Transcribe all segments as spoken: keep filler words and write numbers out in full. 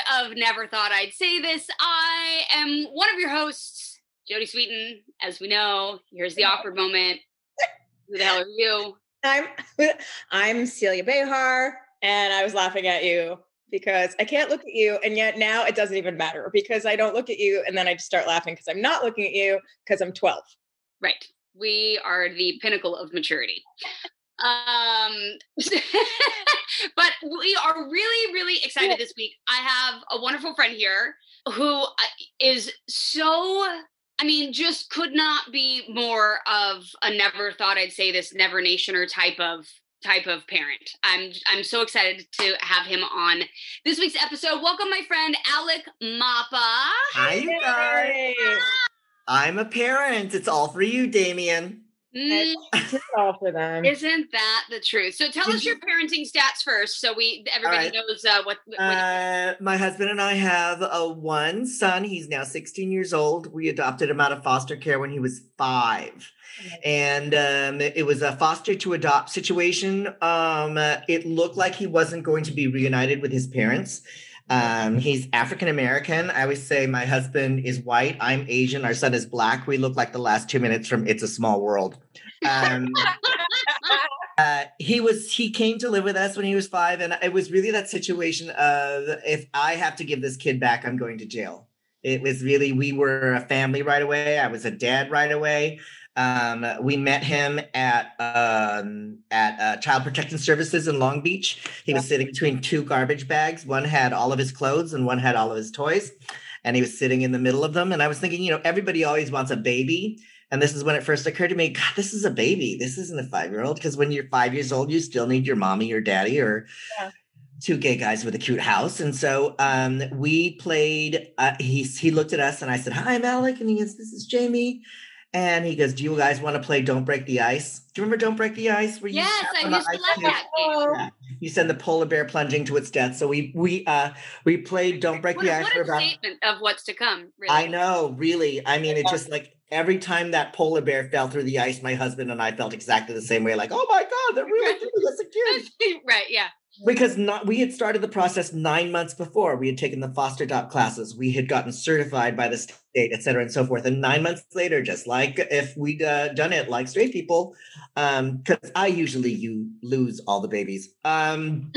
of Never Thought I'd Say This. I am one of your hosts, Jody Sweeten. As we know, here's the awkward moment. Who the hell are you? I'm I'm Celia Behar, and I was laughing at you because I can't look at you, and yet now it doesn't even matter because I don't look at you, and then I just start laughing because I'm not looking at you because I'm twelve. Right. We are the pinnacle of maturity. Um, but we are really, really excited this week. I have a wonderful friend here who is so, I mean, just could not be more of a Never Thought I'd Say This, Never Nationer type of type of parent. I'm I'm so excited to have him on this week's episode. Welcome, my friend Alec Mapa. Hi, you guys. Hey. I'm a parent. It's all for you, Damien. Mm, It's all for them. isn't that the truth? So tell us your parenting stats first, so we everybody right. knows uh, what. what Uh, my husband and I have a one son. He's now sixteen years old. We adopted him out of foster care when he was five. And um, it was a foster to adopt situation. Um, uh, it looked like he wasn't going to be reunited with his parents. Um, he's African American. I always say my husband is white. I'm Asian. Our son is black. We look like the last two minutes from It's a Small World. Um, uh, he was, he came to live with us when he was five. And it was really that situation of, if I have to give this kid back, I'm going to jail. It was really, we were a family right away. I was a dad right away. Um, we met him at um, at uh, Child Protection Services in Long Beach. He was sitting between two garbage bags. One had all of his clothes and one had all of his toys. And he was sitting in the middle of them. And I was thinking, you know, everybody always wants a baby. And this is when it first occurred to me, God, this is a baby. This isn't a five-year-old. Because when you're five years old, you still need your mommy or daddy or yeah. two gay guys with a cute house. And so um, we played, uh, he, he looked at us and I said, hi, I'm Alec. And he goes, this is Jamie. And he goes, do you guys want to play Don't Break the Ice? Do you remember Don't Break the Ice? Where you yes, I used to love that game. Yeah. You send the polar bear plunging to its death. So we we uh we played Don't Break what, the Ice what for a about statement of what's to come, really. I know, really. I mean, it's just like every time that polar bear fell through the ice, my husband and I felt exactly the same way, like, oh my God, they're really doing this again. Right, yeah. Because not, we had started the process nine months before. We had taken the foster adopt classes. We had gotten certified by the state, et cetera, and so forth. And nine months later, just like if we'd uh, done it like straight people, um, because I usually you lose all the babies. Um,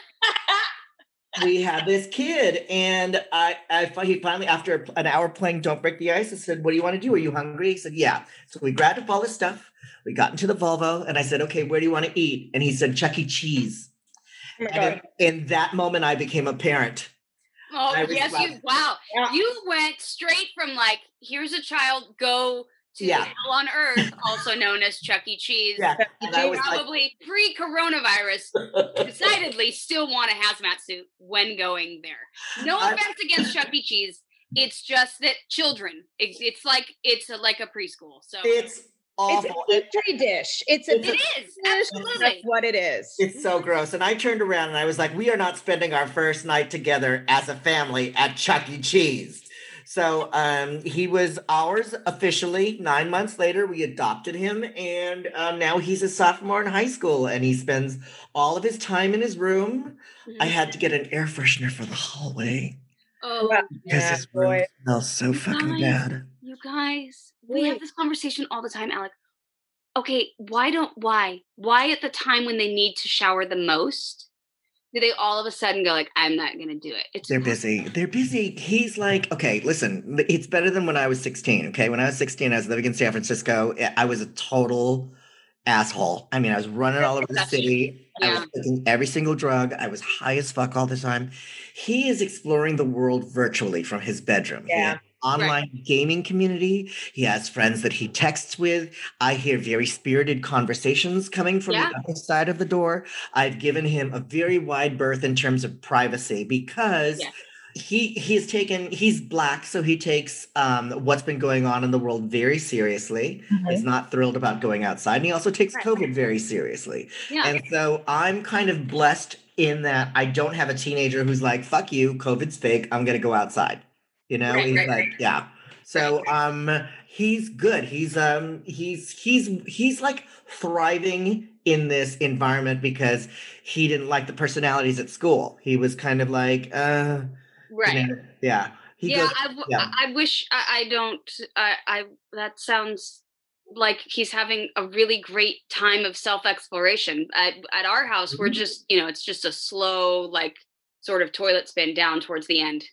we had this kid, and I, I he finally, after an hour playing Don't Break the Ice, I said, "What do you want to do? Are you hungry?" He said, "Yeah." So we grabbed up all his stuff. We got into the Volvo, and I said, "Okay, where do you want to eat?" And he said, "Chuck E. Cheese." Oh And in, in that moment, I became a parent. Oh, yes, like, you, wow. Yeah. You went straight from like, here's a child, go to Yeah. hell on earth, also known as Chuck E. Cheese. Yeah. And I You was like, probably pre-coronavirus decidedly still want a hazmat suit when going there. No I- offense against Chuck E. Cheese. It's just that children, it's, it's like, it's a, like a preschool. So it's awful. It's a petri dish. It's a It's a- it petri is, dish. absolutely. That's what it is. It's so gross. And I turned around and I was like, we are not spending our first night together as a family at Chuck E. Cheese. So um, he was ours officially. Nine months later, we adopted him. And um, now he's a sophomore in high school and he spends all of his time in his room. Mhm. I had to get an air freshener for the hallway Oh, Well, because yeah, his room boy. smells so fucking Guys. bad. you guys, we Wait. have this conversation all the time, Alec. Okay, why don't, why? Why at the time when they need to shower the most, do they all of a sudden go like, I'm not going to do it? It's They're busy. They're busy. He's like, okay, listen, it's better than when I was sixteen. Okay. When I was sixteen, I was living in San Francisco. I was a total asshole. I mean, I was running all over the That's- city. I yeah. was taking every single drug. I was high as fuck all the time. He is exploring the world virtually from his bedroom. He Yeah. has an online gaming community. He has friends that he texts with. I hear very spirited conversations coming from Yeah. the other side of the door. I've given him a very wide berth in terms of privacy because Yeah. he he's taken he's black, so he takes um, what's been going on in the world very seriously. Mhm. Is not thrilled about going outside, and he also takes Right. COVID very seriously. Yeah. And so I'm kind of blessed in that I don't have a teenager who's like, "Fuck you, COVID's fake. I'm gonna go outside." You know, Right, he's right, like, yeah. So um he's good. He's um he's he's he's like thriving in this environment because he didn't like the personalities at school. He was kind of like, uh Right. You know? Yeah. He yeah, goes, I, w- yeah. I I wish I, I don't. I, I that sounds like he's having a really great time of self exploration. At at our house, we're Mhm. just you know, it's just a slow like sort of toilet spin down towards the end.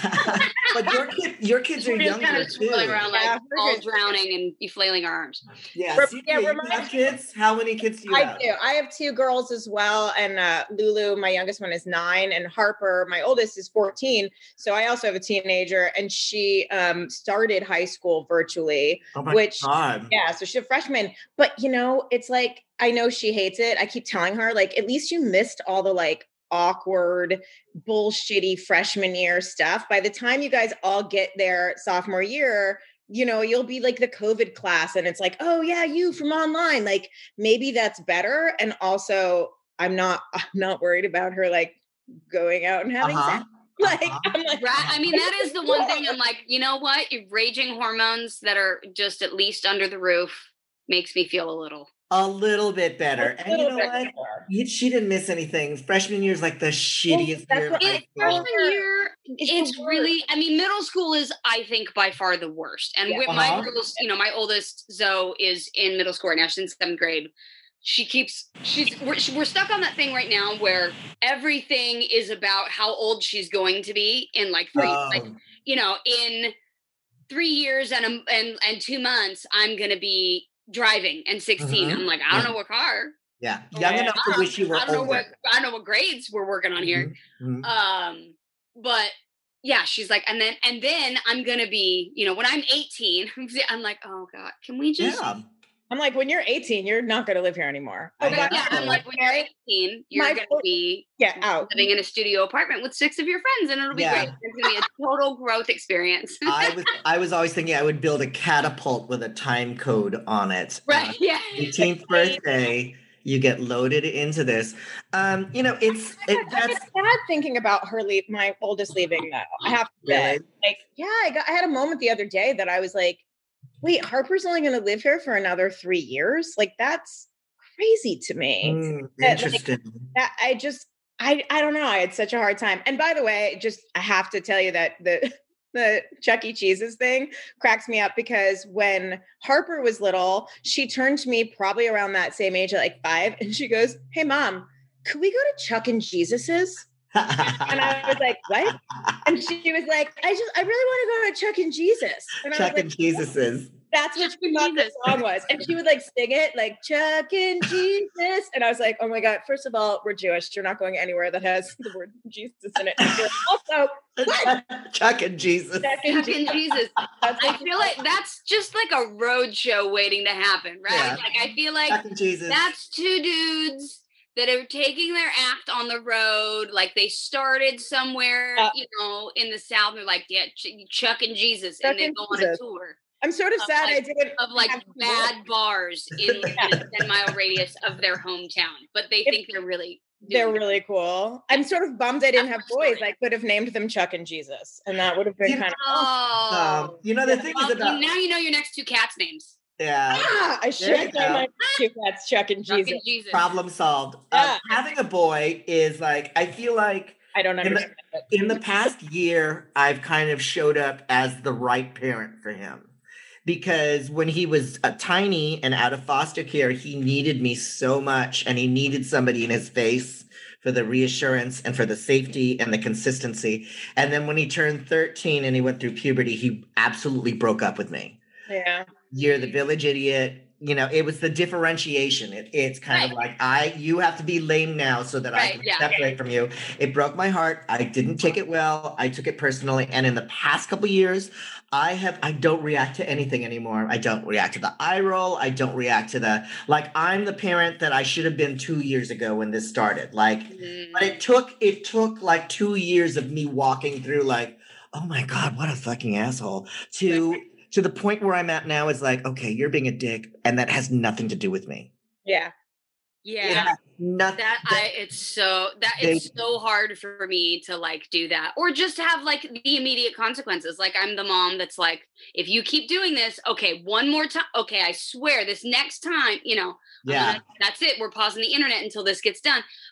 But your kid, your kids are We're just kind younger of swirling too. around like Yeah, we're all good. drowning and you flailing our arms. Yeah, Rem- Cynthia, yeah, you remind have kids? How many kids do you I have? do. I have two girls as well. And uh, Lulu, my youngest one, is nine. And Harper, my oldest, is fourteen. So I also have a teenager. And she um, started high school virtually, Oh my which, God. yeah, so she's a freshman. But, you know, it's like, I know she hates it. I keep telling her, like, at least you missed all the like awkward, bullshitty freshman year stuff. By the time you guys all get there sophomore year, you know, you'll be like the COVID class and it's like, oh yeah, you from online. Like maybe that's better. And also I'm not, I'm not worried about her like going out and having Uh-huh. sex. Like, Uh-huh. I'm like, Right. I mean, that is the one thing I'm like, you know what? Raging hormones that are just at least under the roof makes me feel a little. A little bit better. A And you little know bit what? better. You, she didn't miss anything. Freshman year is like the shittiest that's year of what- high It, school. freshman year, It's it's, the really, I mean, middle school is, I think, by far the worst. And Yeah. with my Uh-huh. girls, you know, my oldest, Zoe, is in middle school right now. She's in seventh grade. She keeps, she's, we're, we're stuck on that thing right now where everything is about how old she's going to be in like three, Oh, like, you know, in three years and, a, and, and two months, I'm going to be driving and sixteen. Mhm. I'm like, I don't Yeah. know what car. yeah. Young Yeah. enough to wish you were I don't know older. what, I don't know what grades we're working on here. Mhm. Um, but yeah, she's like, and then and then I'm gonna be, you know, when I'm eighteen, I'm like, oh God, can we just Yeah. I'm like, when you're eighteen, you're not going to live here anymore. I Oh, by know. yeah, I'm like, when you're eighteen, you're My gonna fo- be yeah, out. living in a studio apartment with six of your friends, and it'll be Yeah. great. It's gonna be a total growth experience. I was I was always thinking I would build a catapult with a time code on it. Right? Uh, Yeah. eighteenth birthday, you get loaded into this. Um, you know, it's it, I that's get sad thinking about her leave, my oldest leaving though. I have to say. really Like, yeah, I got I had a moment the other day that I was like, wait, Harper's only gonna live here for another three years? Like that's crazy to me. mm, That, like, interesting. That I just I I don't know. I had such a hard time. And by the way, just I have to tell you that the the Chuck E. Cheese's thing cracks me up because when Harper was little, she turned to me probably around that same age at like five, and she goes, "Hey mom, could we go to Chuck and Jesus's?" And I was like, "What?" And she was like, "I just I really want to go to Chuck and Jesus." And I Chuck was and like, Jesus's. that's what she thought the song was. And she would like sing it like Chuck and Jesus. And I was like, oh my God, first of all, we're Jewish. You're not going anywhere that has the word Jesus in it. And you're also, what? Chuck and Jesus. Chuck and Chuck and Jesus. Jesus. That's I what she feel like that's just like a road show waiting to happen, right? Yeah. Like I feel like Chuck and Jesus. that's two dudes that are taking their act on the road. Like they started somewhere, Uh, you know, in the South. They're like, yeah, Ch- Chuck and Jesus, Chuck and they and go on a Jesus. tour I'm sort of Of, sad I like- didn't of like have to bad work. bars in like, a ten mile radius of their hometown, but they If- think they're really. They're doing it. really cool. I'm sort of bummed I didn't have That's my boys. story. I could have named them Chuck and Jesus, and that would have been You kind of Oh, Um, you know, the Yeah. thing well, is about you- now you know your next two cats' names. yeah, ah, I should There have you named go. my two cats Chuck and Chuck Jesus. and Jesus. problem solved. Yeah. Uh, having a boy is like I feel like I don't In the- understand it. in the past year, I've kind of showed up as the right parent for him. Because when he was uh, tiny and out of foster care, he needed me so much and he needed somebody in his face for the reassurance and for the safety and the consistency. And then when he turned thirteen and he went through puberty, he absolutely broke up with me. Yeah. You're the village idiot. You know, it was the differentiation. It, it's kind of like I, you have to be lame now so that I Right, can yeah. separate from you. It broke my heart. I didn't take it well. I took it personally. And in the past couple years, I have, I don't react to anything anymore. I don't react to the eye roll. I don't react to the, like, I'm the parent that I should have been two years ago when this started. Like, Mm. but it took, it took like two years of me walking through like, oh my God, what a fucking asshole to, to the point where I'm at now is like, okay, you're being a dick, and that has nothing to do with me. Yeah. It Yeah. has nothing. That I it's so that They- it's so hard for me to like do that or just have like the immediate consequences. Like I'm the mom that's like, if you keep doing this, okay, one more time, okay, I swear this next time, you know, I'm yeah, gonna- that's it. We're pausing the internet until this gets done.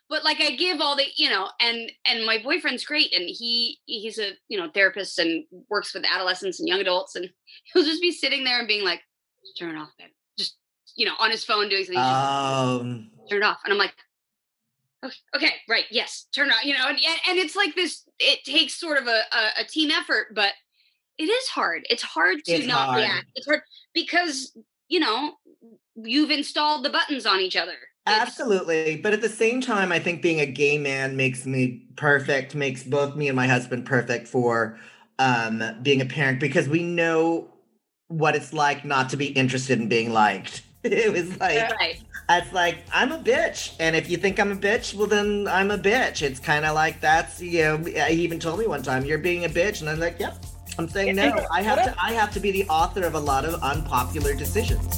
but like I give all the, you know, and and my boyfriend's great, and he he's a you know therapist and works with adolescents and young adults, and he'll just be sitting there and being like, turn it off, babe. Just you know on his phone doing something. Um, turn it off, and I'm like, okay, okay, right, yes, turn it off. You know, and and it's like this. It takes sort of a a, a team effort, but it is hard. It's hard to It's not hard. react. It's hard because you know you've installed the buttons on each other. Absolutely. But at the same time, I think being a gay man makes me perfect, makes both me and my husband perfect for um, being a parent, because we know what it's like not to be interested in being liked. It was like, Right. it's like, I'm a bitch. And if you think I'm a bitch, well, then I'm a bitch. It's kind of like, that's, you know, he even told me one time, you're being a bitch. And I'm like, yep, I'm saying no. I have to, I have to be the author of a lot of unpopular decisions.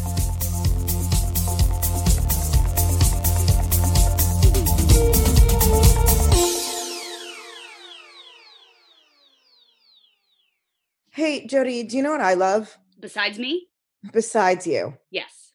Hey, Jody, do you know what I love? Besides me? Besides you. Yes.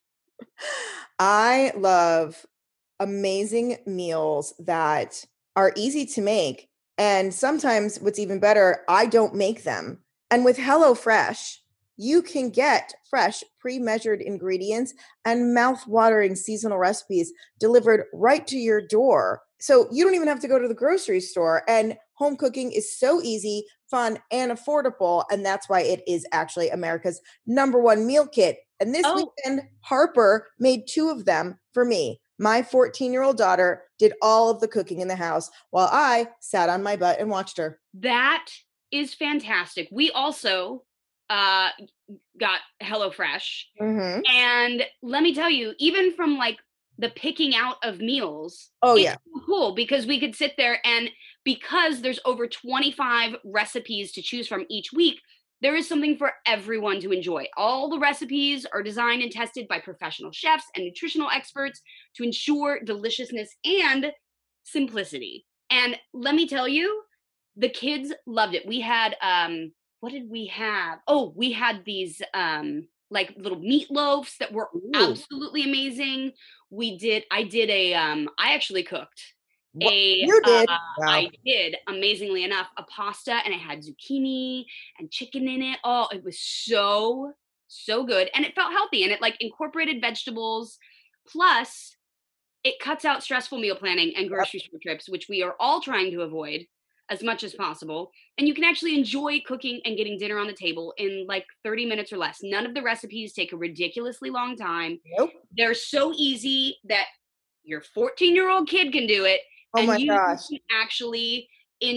I love amazing meals that are easy to make. And sometimes what's even better, I don't make them. And with HelloFresh, you can get fresh, pre-measured ingredients and mouth-watering seasonal recipes delivered right to your door. So you don't even have to go to the grocery store. And home cooking is so easy, fun, and affordable. And that's why it is actually America's number one meal kit. And this Oh. weekend, Harper made two of them for me. My fourteen-year-old daughter did all of the cooking in the house while I sat on my butt and watched her. That is fantastic. We also uh, got HelloFresh. Mm-hmm. And let me tell you, even from like the picking out of meals, Oh, it's yeah. so cool because we could sit there, and because there's over twenty-five recipes to choose from each week, there is something for everyone to enjoy. All the recipes are designed and tested by professional chefs and nutritional experts to ensure deliciousness and simplicity. And let me tell you, the kids loved it. We had, um, what did we have? Oh, we had these um, like little meatloafs that were Ooh. absolutely amazing. We did, I did a, um, I actually cooked What? a, You did? uh, Wow. I did, amazingly enough, a pasta, and it had zucchini and chicken in it. Oh, it was so, so good. And it felt healthy, and it like incorporated vegetables. Plus, it cuts out stressful meal planning and grocery store trips, which we are all trying to avoid as much as possible. And you can actually enjoy cooking and getting dinner on the table in like thirty minutes or less. None of the recipes take a ridiculously long time. Nope. They're so easy that your fourteen-year-old kid can do it. Oh and my you gosh. can actually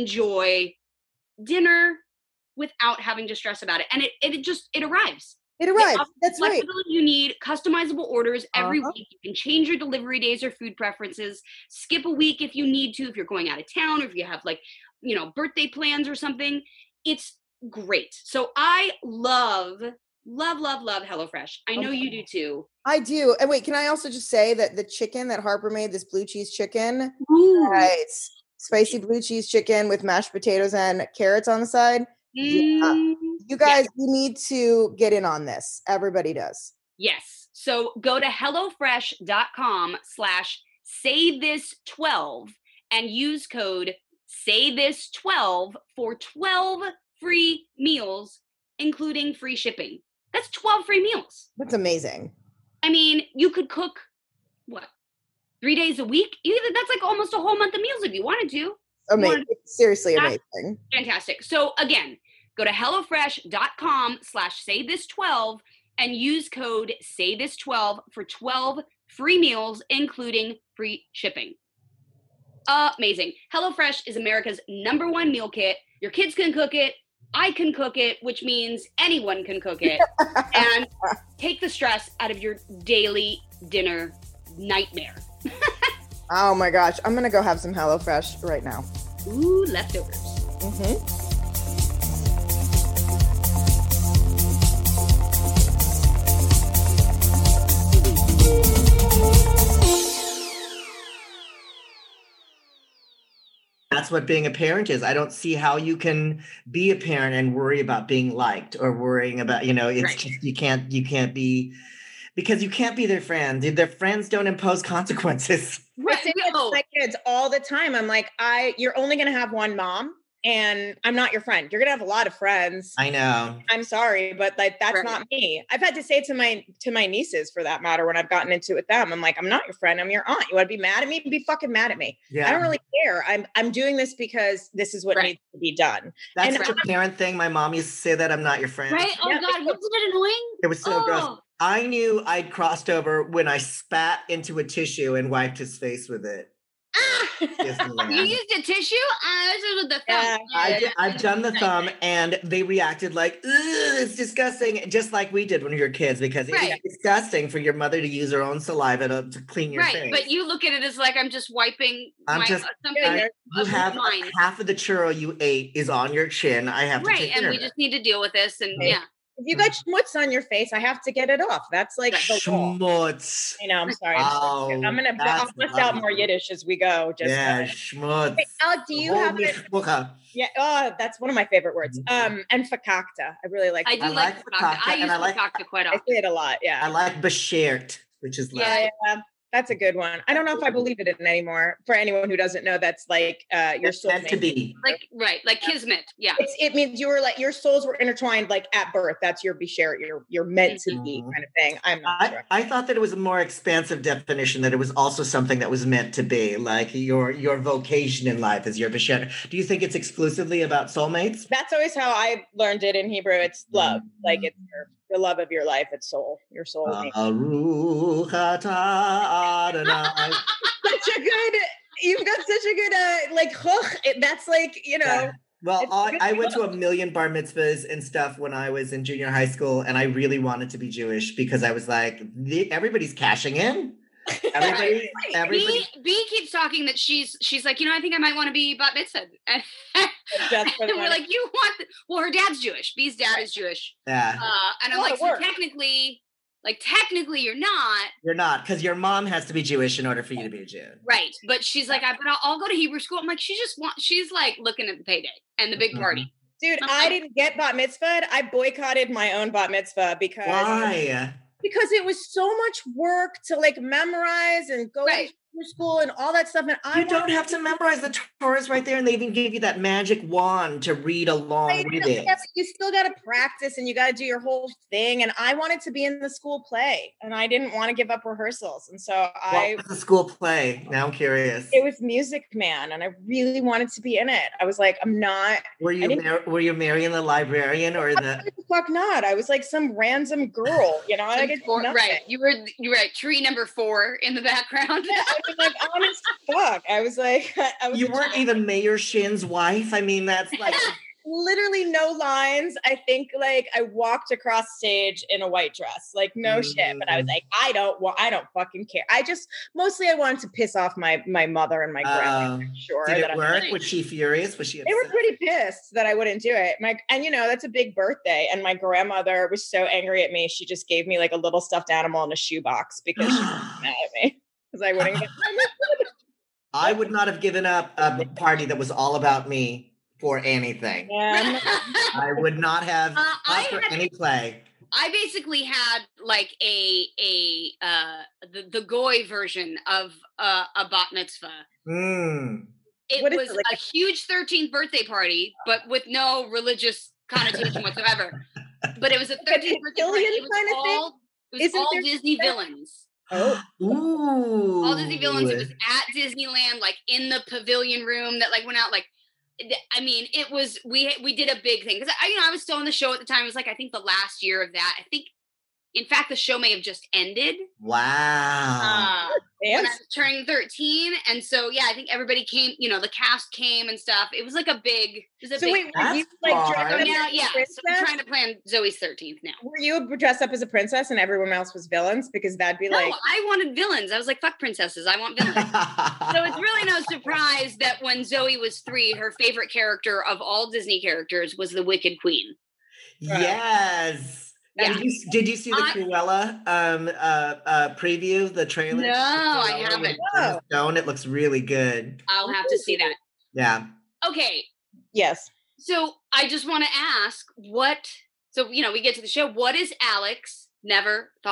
enjoy dinner without having to stress about it. And it, it just, it arrives. It It arrived. offers That's right. flexibility you need, customizable orders every Uh-huh. week. You can change your delivery days or food preferences, skip a week if you need to, if you're going out of town, or if you have like, you know, birthday plans or something. It's great. So I love, love, love, love HelloFresh. I know you do too. I do. And wait, can I also just say that the chicken that Harper made, this blue cheese chicken, Ooh. right? Spicy blue cheese chicken with mashed potatoes and carrots on the side. Yeah. Mm, You guys, you need to get in on this. Everybody does. yes. So go to HelloFresh.com slash say this 12 and use code say this 12 for twelve free meals, including free shipping. That's twelve free meals. That's amazing. I mean, you could cook, what, three days a week? Either that's like almost a whole month of meals if you wanted to. Amazing. Seriously That's amazing. Fantastic. So again, go to HelloFresh.com slash say this 12 and use code say this 12 for twelve free meals, including free shipping. Amazing. HelloFresh is America's number one meal kit. Your kids can cook it. I can cook it, which means anyone can cook it. And take the stress out of your daily dinner nightmare. Oh my gosh. I'm going to go have some HelloFresh right now. Ooh, leftovers. Mm-hmm. That's what being a parent is. I don't see how you can be a parent and worry about being liked or worrying about, you know, it's Right. just, you can't, you can't be, Because you can't be their friend. Their friends don't impose consequences. I say that to my kids all the time. I'm like, I, you're only going to have one mom, and I'm not your friend. You're going to have a lot of friends. I know. I'm sorry, but like, that's Right. not me. I've had to say to my, to my nieces for that matter, when I've gotten into it with them, I'm like, I'm not your friend. I'm your aunt. You want to be mad at me? Be fucking mad at me. Yeah. I don't really care. I'm, I'm doing this because this is what Right. needs to be done. That's And such a parent thing. My mom used to say that I'm not your friend. Right? Oh Yeah. God, wasn't it annoying? It was so gross. Oh. I knew I'd crossed over when I spat into a tissue and wiped his face with it. Disneyland. You used a tissue? Uh, this is with the thumb. Yeah, I did, I've done the thumb, and they reacted like, "Ugh, it's disgusting," just like we did when we were kids, because Right. it's disgusting for your mother to use her own saliva to, to clean your Right, face. but you look at it as like I'm just wiping I'm my, just- uh, something Yeah, you of have mine. half of the churro you ate is on your chin. I have to Right, take and care we of just it. need to deal with this, and Right. yeah, If you got schmutz on your face, I have to get it off. That's like the law. Schmutz. I know. I'm sorry. Oh, I'm gonna bu- I'll that's bust out more lovely. Yiddish as we go. Just Yeah, uh, schmutz. Wait, Alec, do you Whole have a, mishpucha. yeah? Oh, that's one of my favorite words. Um, and fakakta. I really like. I do I like like fakakta. fakakta, I and use I like- fakakta quite I often. say it a lot. Yeah. I like beschert, which is Yeah. like, yeah, that's a good one. I don't know if I believe it in anymore. For anyone who doesn't know, that's like uh, your it's soul meant to be. Like right, like kismet. Yeah, It's, it means you were like your souls were intertwined like at birth. That's your bisheret. You're you're meant to be Mhm. kind of thing. I'm not I, sure. I thought that it was a more expansive definition, that it was also something that was meant to be, like your your vocation in life is your beschert. Do you think it's exclusively about soulmates? That's always how I learned it in Hebrew. It's love, like it's your the love of your life. It's soul, your soul. name. Baruch atah Adonai. Such a good. You've got such a good uh, like hook. It, that's like you know. Yeah. Well, It's I, good I went to a book. million bar mitzvahs and stuff when I was in junior high school, and I really wanted to be Jewish because I was like, "The- everybody's cashing in. Everybody, everybody. B, B keeps talking that she's she's like, you know, I think I might want to be bat mitzvah. And, Just for the and we're money. like, you want? The, well, her dad's Jewish. B's dad is Jewish. Yeah, Uh, and I'm Well, like, it so works. technically, like technically, you're not you're not, because your mom has to be Jewish in order for you to be a Jew. right. But she's like, I, but I'll, I'll go to Hebrew school. I'm like, she just wants. She's like looking at the payday and the big Mhm. party. Dude, I'm I like- didn't get bat mitzvahed. I boycotted my own bat mitzvah because Why? because it was so much work to like memorize and go Right. to school and all that stuff. And I You don't have to memorize the Torahs right there, and they even give you that magic wand to read along I with know, it. yeah, but you still got to practice and you got to do your whole thing. And I wanted to be in the school play, and I didn't want to give up rehearsals. And so I, What was the school play? Now I'm curious. it was Music Man, and I really wanted to be in it. I was like, I'm not. Were I you didn't- Mar- were you marrying the librarian or the? Why the fuck not? I was like some random girl, you know. I Some get four- nothing. right, you were you were at tree number four in the background. Yeah, I was like, honest fuck. I was like, I was You a weren't child. even Mayor Shin's wife. I mean, that's like Literally no lines. I think like I walked across stage in a white dress, like no shit. But I was Mm. like, I don't want, I don't fucking care. I just mostly I wanted to piss off my my mother and my grandma. Um, Sure, did that it I- work? Was she furious? Was she? They were upset? pretty pissed that I wouldn't do it. My and you know that's a big birthday, and my grandmother was so angry at me. She just gave me like a little stuffed animal in a shoebox because she was mad at me because I wouldn't get. I would not have given up a party that was all about me for anything. Yeah, I'm not- I would not have Uh, not I for had- any play. I basically had like a a uh the, the goy version of uh, a bat mitzvah. Mm. It What is was it, like a huge thirteenth birthday party, but with no religious connotation whatsoever. But it was a thirteenth birthday party. Papillion It was kind of thing? all, it was Isn't all there Disney that- villains. oh, Ooh. All Disney villains. It was at Disneyland, like in the pavilion room that like went out. Like, th- I mean, it was we we did a big thing because I you know I was still on the show at the time. It was like I think the last year of that. I think, in fact, the show may have just ended. Wow. Uh, when I dance. was turning thirteen, and so yeah, I think everybody came. You know, the cast came and stuff. It was like a big. It was a So big. wait, were you That's like far. dressed so up now, as yeah. a So princess? I'm trying to plan Zoe's thirteenth now. Were you dressed up as a princess and everyone else was villains? Because that'd be No, like, I wanted villains. I was like, fuck princesses. I want villains. So it's really no surprise that when Zoe was three, her favorite character of all Disney characters was the Wicked Queen. Yes. Yeah. Did you did you see the I- Cruella um uh, uh preview, the trailer? No, I Cruella with haven't. Emma Stone? It looks really good. I'll have to see that. Yeah. Okay, yes. so I just want to ask what. So you know, we get to the show. What is Alex never thought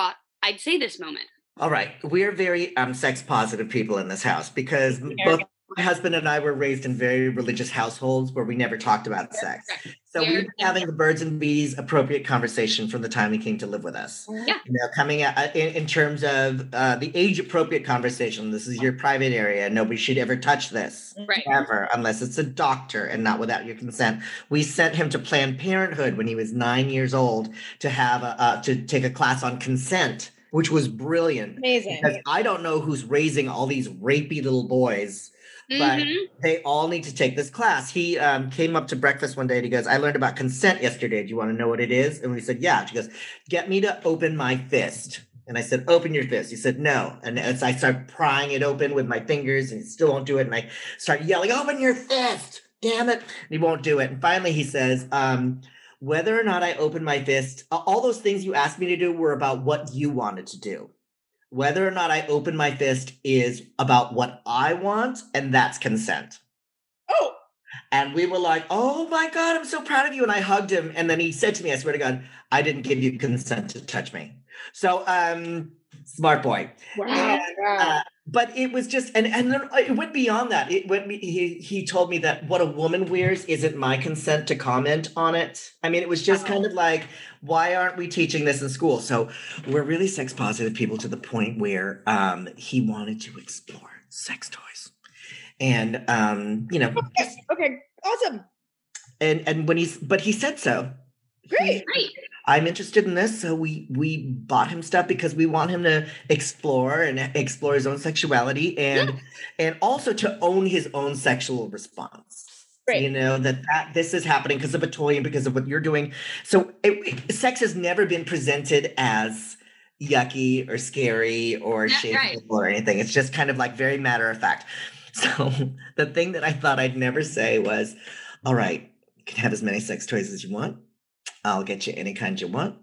I'd say this moment. All right. We're very um, sex positive people in this house because both my husband and I were raised in very religious households where we never talked about sex. So we've been having the birds and bees appropriate conversation from the time he came to live with us. Yeah. You know, coming out in, in terms of uh, the age appropriate conversation. This is your private area. Nobody should ever touch this. Right. Ever, unless it's a doctor and not without your consent. We sent him to Planned Parenthood when he was nine years old to have a, uh, to take a class on consent, which was brilliant. Amazing. Because I don't know who's raising all these rapey little boys, but Mhm. they all need to take this class. He um, came up to breakfast one day and he goes, I learned about consent yesterday. Do you want to know what it is? And we said, yeah. She goes, get me to open my fist. And I said, open your fist. He said, no. And as I start prying it open with my fingers and he still won't do it. And I start yelling, open your fist. Damn it. And he won't do it. And finally he says, um, whether or not I open my fist, all those things you asked me to do were about what you wanted to do. Whether or not I open my fist is about what I want, and that's consent. Oh. And we were like, oh my God, I'm so proud of you. And I hugged him. And then he said to me, I swear to God, I didn't give you consent to touch me. So, um, smart boy. Wow. And, uh, but it was just, and, and then it went beyond that. It went, he, he told me that what a woman wears isn't my consent to comment on it. I mean, it was just kind of like, why aren't we teaching this in school? So we're really sex positive people to the point where um, he wanted to explore sex toys. And, um, you know. Okay, okay. Awesome. And, and when he's, but he said so. Great. Great. I'm interested in this. So we, we bought him stuff because we want him to explore and explore his own sexuality and, yeah. and also to own his own sexual response. Right. You know, that, that this is happening because of a toy and because of what you're doing. So it, it, sex has never been presented as yucky or scary or That's shameful right. or anything. It's just kind of like very matter of fact. So the thing that I thought I'd never say was, all right, you can have as many sex toys as you want. I'll get you any kind you want,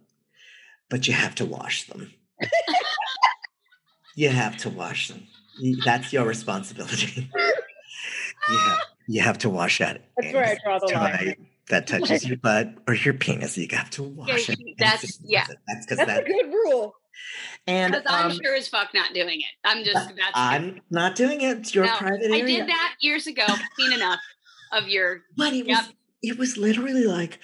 but you have to wash them. You have to wash them. That's your responsibility. You have, you have to wash that. That's where I draw the line. That touches your butt or your penis. You have to wash yeah, it. That's yeah. That's because that's that, a good rule. And because I'm um, sure as fuck not doing it. I'm just that's I'm not doing it. It's your no, private I area. did that years ago. Seen enough of your. But it yep. was it was literally like,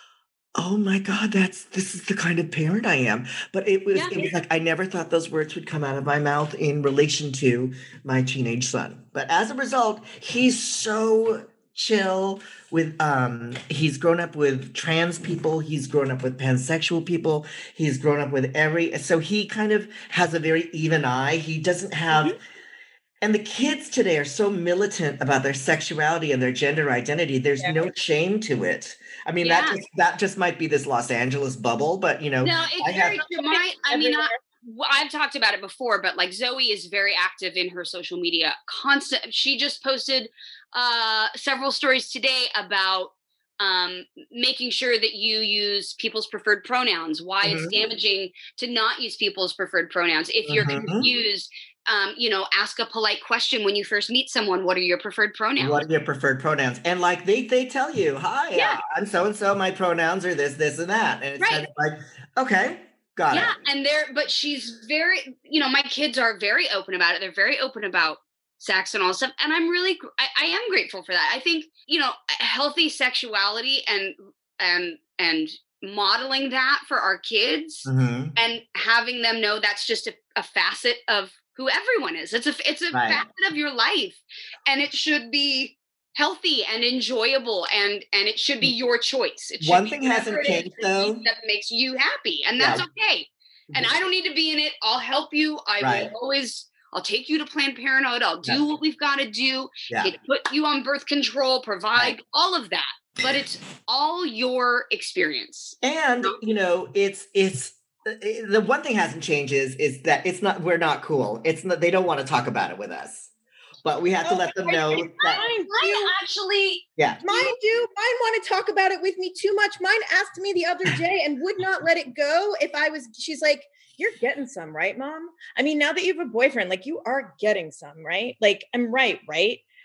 oh my God, that's this is the kind of parent I am. But it was Yeah. it was like I never thought those words would come out of my mouth in relation to my teenage son. But as a result, he's so chill with um he's grown up with trans people, he's grown up with pansexual people, he's grown up with every so he kind of has a very even eye. He doesn't have mm-hmm. And the kids today are so militant about their sexuality and their gender identity. There's yeah. no shame to it. I mean, yeah. that just, that just might be this Los Angeles bubble, but you know, no, it's I very have, true. My, I mean, I, I've talked about it before, but like Zoe is very active in her social media. Constant. She just posted uh, several stories today about um, making sure that you use people's preferred pronouns. Why mm-hmm. it's damaging to not use people's preferred pronouns. If you're mm-hmm. confused. Um, you know, ask a polite question when you first meet someone. What are your preferred pronouns? What are your preferred pronouns? And like they they tell you, hi, yeah. uh, I'm so and so. My pronouns are this, this, and that. And it's right. kind of like, okay, got yeah, it. Yeah, and they're but she's very, you know, my kids are very open about it. They're very open about sex and all stuff, and I'm really, I, I am grateful for that. I think you know, healthy sexuality and and and modeling that for our kids mm-hmm. and having them know that's just a, a facet of who everyone is. It's a it's a right. facet of your life, and it should be healthy and enjoyable, and and it should be your choice. It should One be thing hasn't changed though that makes you happy, and that's yeah. okay. And I don't need to be in it. I'll help you. I right. will always. I'll take you to Planned Parenthood. I'll do yeah. what we've got to do. Yeah. Get, put you on birth control. Provide right. all of that. But it's all your experience. And you know, it's it's. The one thing hasn't changed is, is that it's not, we're not cool. It's not, they don't want to talk about it with us, but we have to let them know mine, that. Mine actually, yeah. Mine do. Mine want to talk about it with me too much. Mine asked me the other day and would not let it go. If I was, she's like, you're getting some, right, Mom? I mean, now that you have a boyfriend, like you are getting some, right? Like I'm right, right?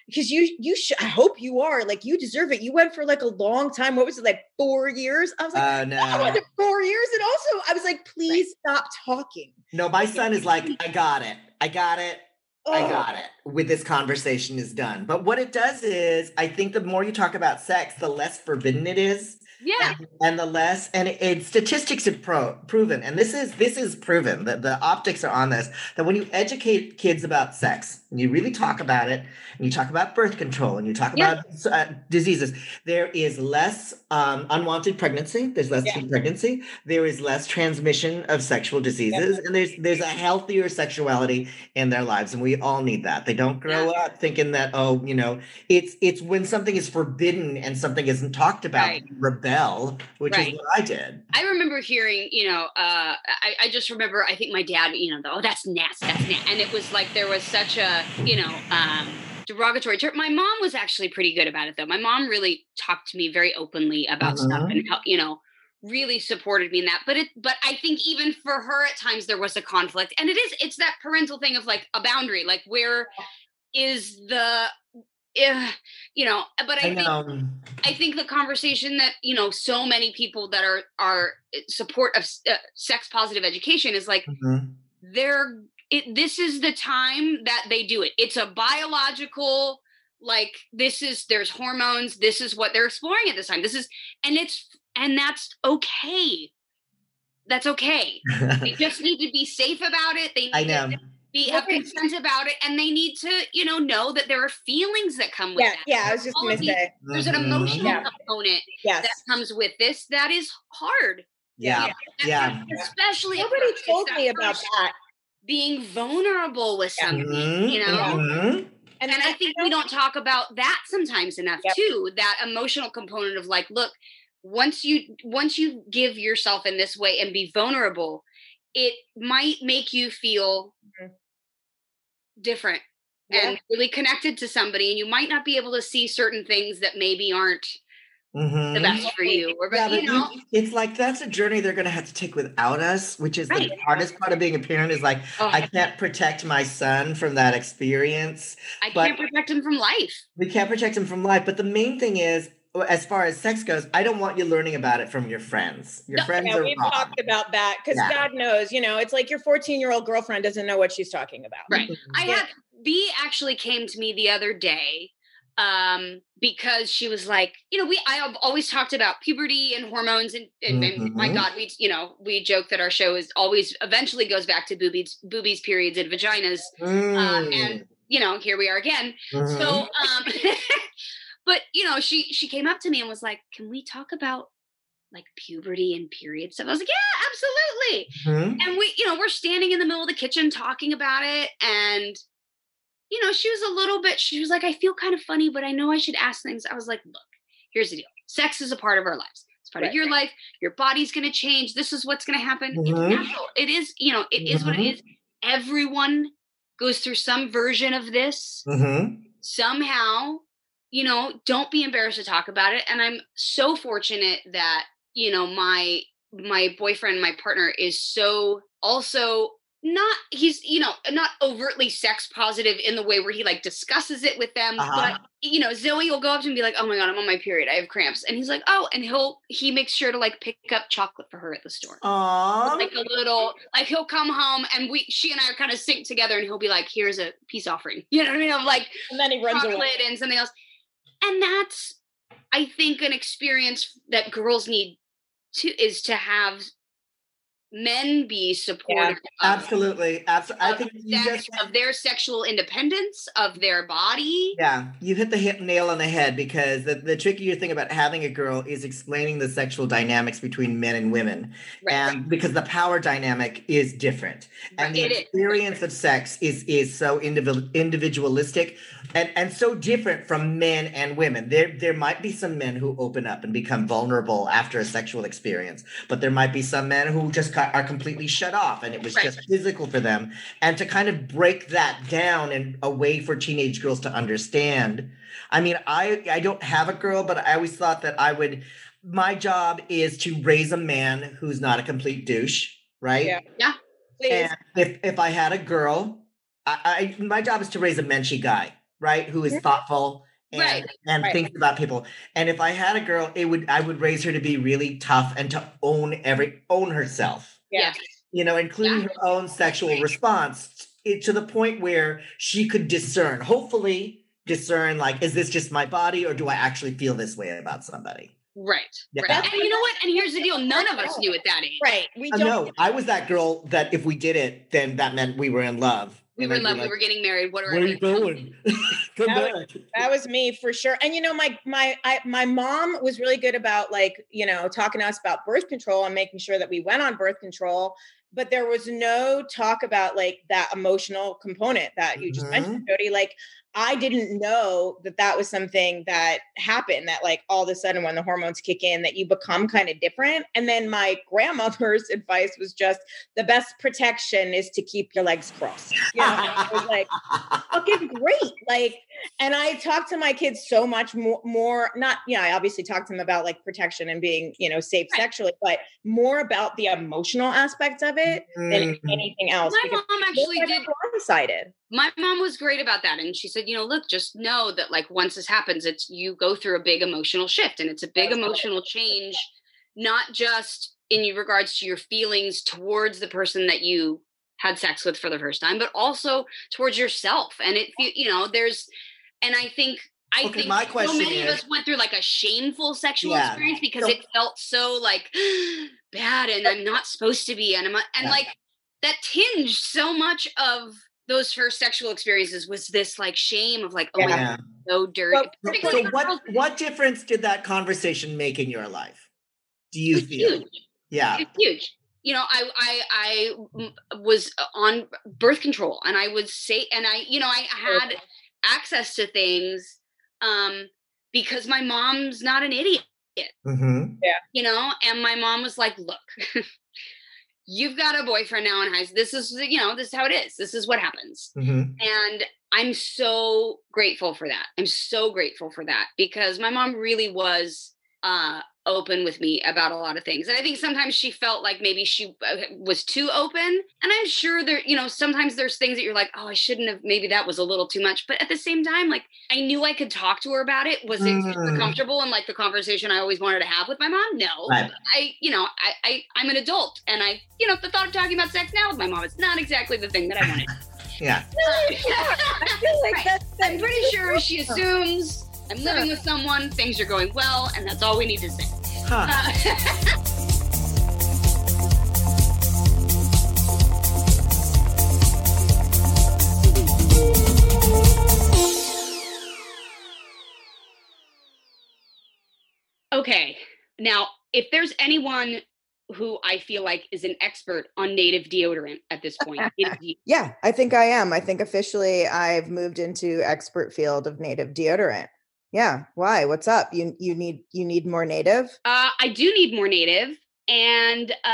because you, you should, I hope you are like, you deserve it. You went for like a long time. What was it? Like four years? I was like, Uh, no. I went to four years. And also I was like, please stop talking. No, my son is like, I got it. I got it. I Oh. got it. With this conversation is done. But what it does is, I think the more you talk about sex, the less forbidden it is. Yeah. And, and the less, and it, it, statistics have pro, proven, and this is this is proven that the optics are on this, that when you educate kids about sex and you really talk about it, and you talk about birth control and you talk Yeah. about uh, diseases, there is less um, unwanted pregnancy. There's less Yeah. teen pregnancy. There is less transmission of sexual diseases, and there's there's a healthier sexuality in their lives, and we all need that. They don't grow Yeah. up thinking that, oh, you know, it's it's when something is forbidden and something isn't talked about, Right. rebel, which Right. is what I did. I remember hearing, you know, uh, I, I just remember, I think my dad, you know, the, oh, that's nasty, that's nasty. And it was like, there was such a, you know, um, derogatory term. My mom was actually pretty good about it though. My mom really talked to me very openly about stuff Mhm. and how, you know, really supported me in that. But it, but I think even for her at times there was a conflict, and it is, it's that parental thing of like a boundary, like where is the, uh, you know, but I, I think know. I think the conversation that, you know, so many people that are are support of uh, sex positive education is like, Mhm. they're it, this is the time that they do it. It's a biological, like, this is, there's hormones, this is what they're exploring at this time. This is, and it's, and that's okay. That's okay. They just need to be safe about it. They I need know. to be have consent about it, and they need to, you know, know that there are feelings that come with Yeah. that. Yeah. I was just All going of to these- say, There's an Mhm. emotional Yeah. component yes. that comes with this that is hard. Yeah. That- Yeah. Especially at Nobody first. told It's me that about first that. being vulnerable with Yeah. somebody, Mhm. you know? Mhm. And I think we don't talk about that sometimes enough Yep. too, that emotional component of like, look, once you once you give yourself in this way and be vulnerable, it might make you feel Mhm. different Yeah. and really connected to somebody, and you might not be able to see certain things that maybe aren't the Mhm. best for you, or Yeah, but you but know, you- it's like that's a journey they're going to have to take without us, which is Right. the hardest part of being a parent. Is like, oh, I can't protect my son from that experience. I but- can't protect him from life. We can't protect him from life. But the main thing is, as far as sex goes, I don't want you learning about it from your friends. Your No, friends Yeah, are we've wrong. talked about that because Yeah. God knows, you know, it's like your fourteen year old girlfriend doesn't know what she's talking about. Right. I Yeah. had B actually came to me the other day um because she was like, you know, we I have always talked about puberty and hormones, and, and, and my Mhm. God, we you know, we joke that our show is always eventually goes back to boobies, boobies, periods, and vaginas. Mm. and you know, here we are again. Mhm. So um but you know, she she came up to me and was like, can we talk about like puberty and period stuff? I was like, yeah, absolutely. Mhm. And we, you know, we're standing in the middle of the kitchen talking about it. And, you know, she was a little bit, she was like, I feel kind of funny, but I know I should ask things. I was like, look, here's the deal. Sex is a part of our lives. It's part Right, of your right. life. Your body's going to change. This is what's going to happen. Mhm. It's natural. It is, you know, it is what it Mhm. is. Everyone goes through some version of this Mhm. somehow. You know, don't be embarrassed to talk about it. And I'm so fortunate that, you know, my my boyfriend, my partner is so also not, he's, you know, not overtly sex positive in the way where he like discusses it with them. Uh-huh. But, you know, Zoe will go up to him and be like, oh my God, I'm on my period. I have cramps. And he's like, oh, and he'll, he makes sure to like pick up chocolate for her at the store. Aw. Like a little, like he'll come home and we, she and I are kind of synced together, and he'll be like, here's a peace offering. You know what I mean? Of like And then he runs chocolate away. and something else. And that's, I think, an experience that girls need to, is to have men be supportive of, Absolutely. Absolutely. I of think you sex, just of their sexual independence, of their body. Yeah, you hit the hit nail on the head, because the, the trickier thing about having a girl is explaining the sexual dynamics between men and women. Right. And because the power dynamic is different. Right, And the it is. experience of sex is is so individual individualistic and, and so different from men and women. There there might be some men who open up and become vulnerable after a sexual experience, but there might be some men who just ca- are completely shut off, and it was Right. just physical for them. And to kind of break that down in a way for teenage girls to understand. I mean, I I don't have a girl, but I always thought that I would. My job is to raise a man who's not a complete douche, right? Yeah. Yeah. Please. And if if I had a girl, I, I my job is to raise a menschy guy, right? Who is thoughtful and Right. and Right. thinks about people. And if I had a girl, it would I would raise her to be really tough and to own every own herself. Yeah. Yes. You know, including Yeah. her own sexual response, it, to the point where she could discern, hopefully discern, like, is this just my body or do I actually feel this way about somebody? Right. Yeah. Right. And you know what? And here's the deal. None of us knew at that age. Right. We Uh, don't. no, I was that girl that if we did it, then that meant we were in love. We And were I'd in be love. like, We were getting married. What are where are you going? Come That back. That was me for sure. And you know, my my I, my mom was really good about, like, you know, talking to us about birth control and making sure that we went on birth control. But there was no talk about, like, that emotional component that you just Mhm. mentioned, Jody. Like, I didn't know that that was something that happened, that, like, all of a sudden when the hormones kick in, that you become kind of different. And then my grandmother's advice was just, the best protection is to keep your legs crossed. You know, and I was like, fucking great. Like, and I talked to my kids so much more, more not, yeah, I obviously talked to them about, like, protection and being, you know, safe Right. sexually, but more about the emotional aspects of it than Mm. anything else. My because mom actually we're did. blindsided. My mom was great about that. And she said, you know, look, just know that, like, once this happens, it's, you go through a big emotional shift, and it's a big That's right. emotional change, not just in regards to your feelings towards the person that you had sex with for the first time, but also towards yourself. And it, you know, there's, and I think, I Okay, think my so question many of is- us went through, like, a shameful sexual Yeah. experience because So- it felt so, like, bad, and I'm not supposed to be. And I'm, and Yeah. like, that tinged so much of those first sexual experiences was this, like, shame of, like, oh my Yeah. God, so dirty. Well, So, Particularly so for what girls, what difference did that conversation make in your life? Do it you was feel? huge. Yeah. It's huge. You know, I, I, I m- was on birth control, and I would say, and I, you know, I had access to things, um, because my mom's not an idiot, Mm-hmm. you know, and my mom was like, look, you've got a boyfriend now in high school. This is, you know, this is how it is. This is what happens. Mm-hmm. And I'm so grateful for that. I'm so grateful for that, because my mom really was uh, open with me about a lot of things. And I think sometimes she felt like maybe she uh, was too open. And I'm sure there, you know, sometimes there's things that you're like, oh, I shouldn't have, maybe that was a little too much. But at the same time, like, I knew I could talk to her about it. Was it super Mm. comfortable and, like, the conversation I always wanted to have with my mom? No. Right. I, you know, I, I, I'm an adult, and I, you know, the thought of talking about sex now with my mom, it's not exactly the thing that I wanted. Yeah. I feel like Right. that's, I'm pretty sure she assumes I'm living with someone, things are going well, and that's all we need to say. Huh. Uh, okay, now, if there's anyone who I feel like is an expert on native deodorant at this point, it is you. Yeah, I think I am. I think officially I've moved into expert field of native deodorant. Yeah. Why? What's up? You you need you need more native? Uh, I do need more native, and uh,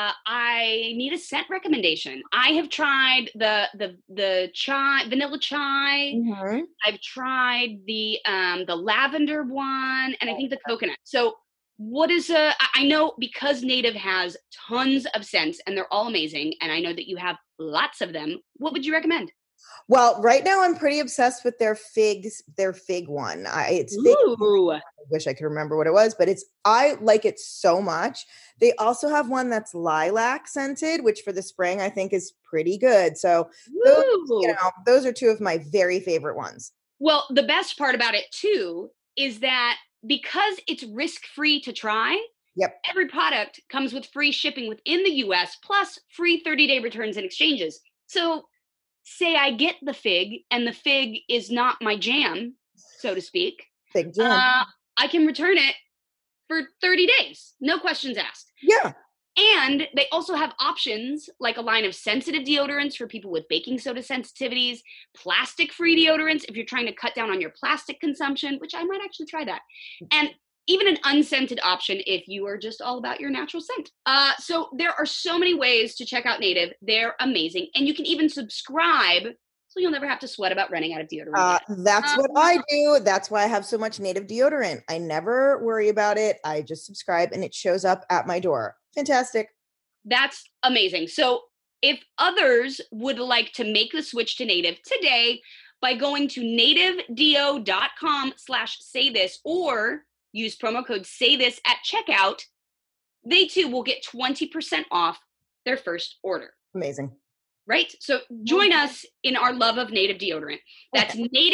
I need a scent recommendation. I have tried the the the chai, vanilla chai. Mhm. I've tried the um, the lavender one, and I think the coconut. So, what is a? I I know, because native has tons of scents, and they're all amazing, and I know that you have lots of them. What would you recommend? Well, right now I'm pretty obsessed with their figs, their fig one. I it's fig. Ooh, I wish I could remember what it was, but it's I like it so much. They also have one that's lilac scented, which for the spring I think is pretty good. So those, ooh. you know, those are two of my very favorite ones. Well, the best part about it too is that because it's risk-free to try, Yep. every product comes with free shipping within the U S plus free thirty-day returns and exchanges. So say I get the fig and the fig is not my jam, so to speak, Big jam. uh, I can return it for thirty days. No questions asked. yeah. And they also have options like a line of sensitive deodorants for people with baking soda sensitivities, plastic-free deodorants if you're trying to cut down on your plastic consumption, which I might actually try that. And even an unscented option if you are just all about your natural scent. Uh, so there are so many ways to check out Native. They're amazing. And you can even subscribe so you'll never have to sweat about running out of deodorant. Uh, again. that's what Um, I do. That's why I have so much native deodorant. I never worry about it. I just subscribe and it shows up at my door. Fantastic. That's amazing. So if others would like to make the switch to native today, by going to nativedeo.com slash say this or use promo code say this at checkout. They too will get twenty percent off their first order. Amazing. Right? So join us in our love of native deodorant. That's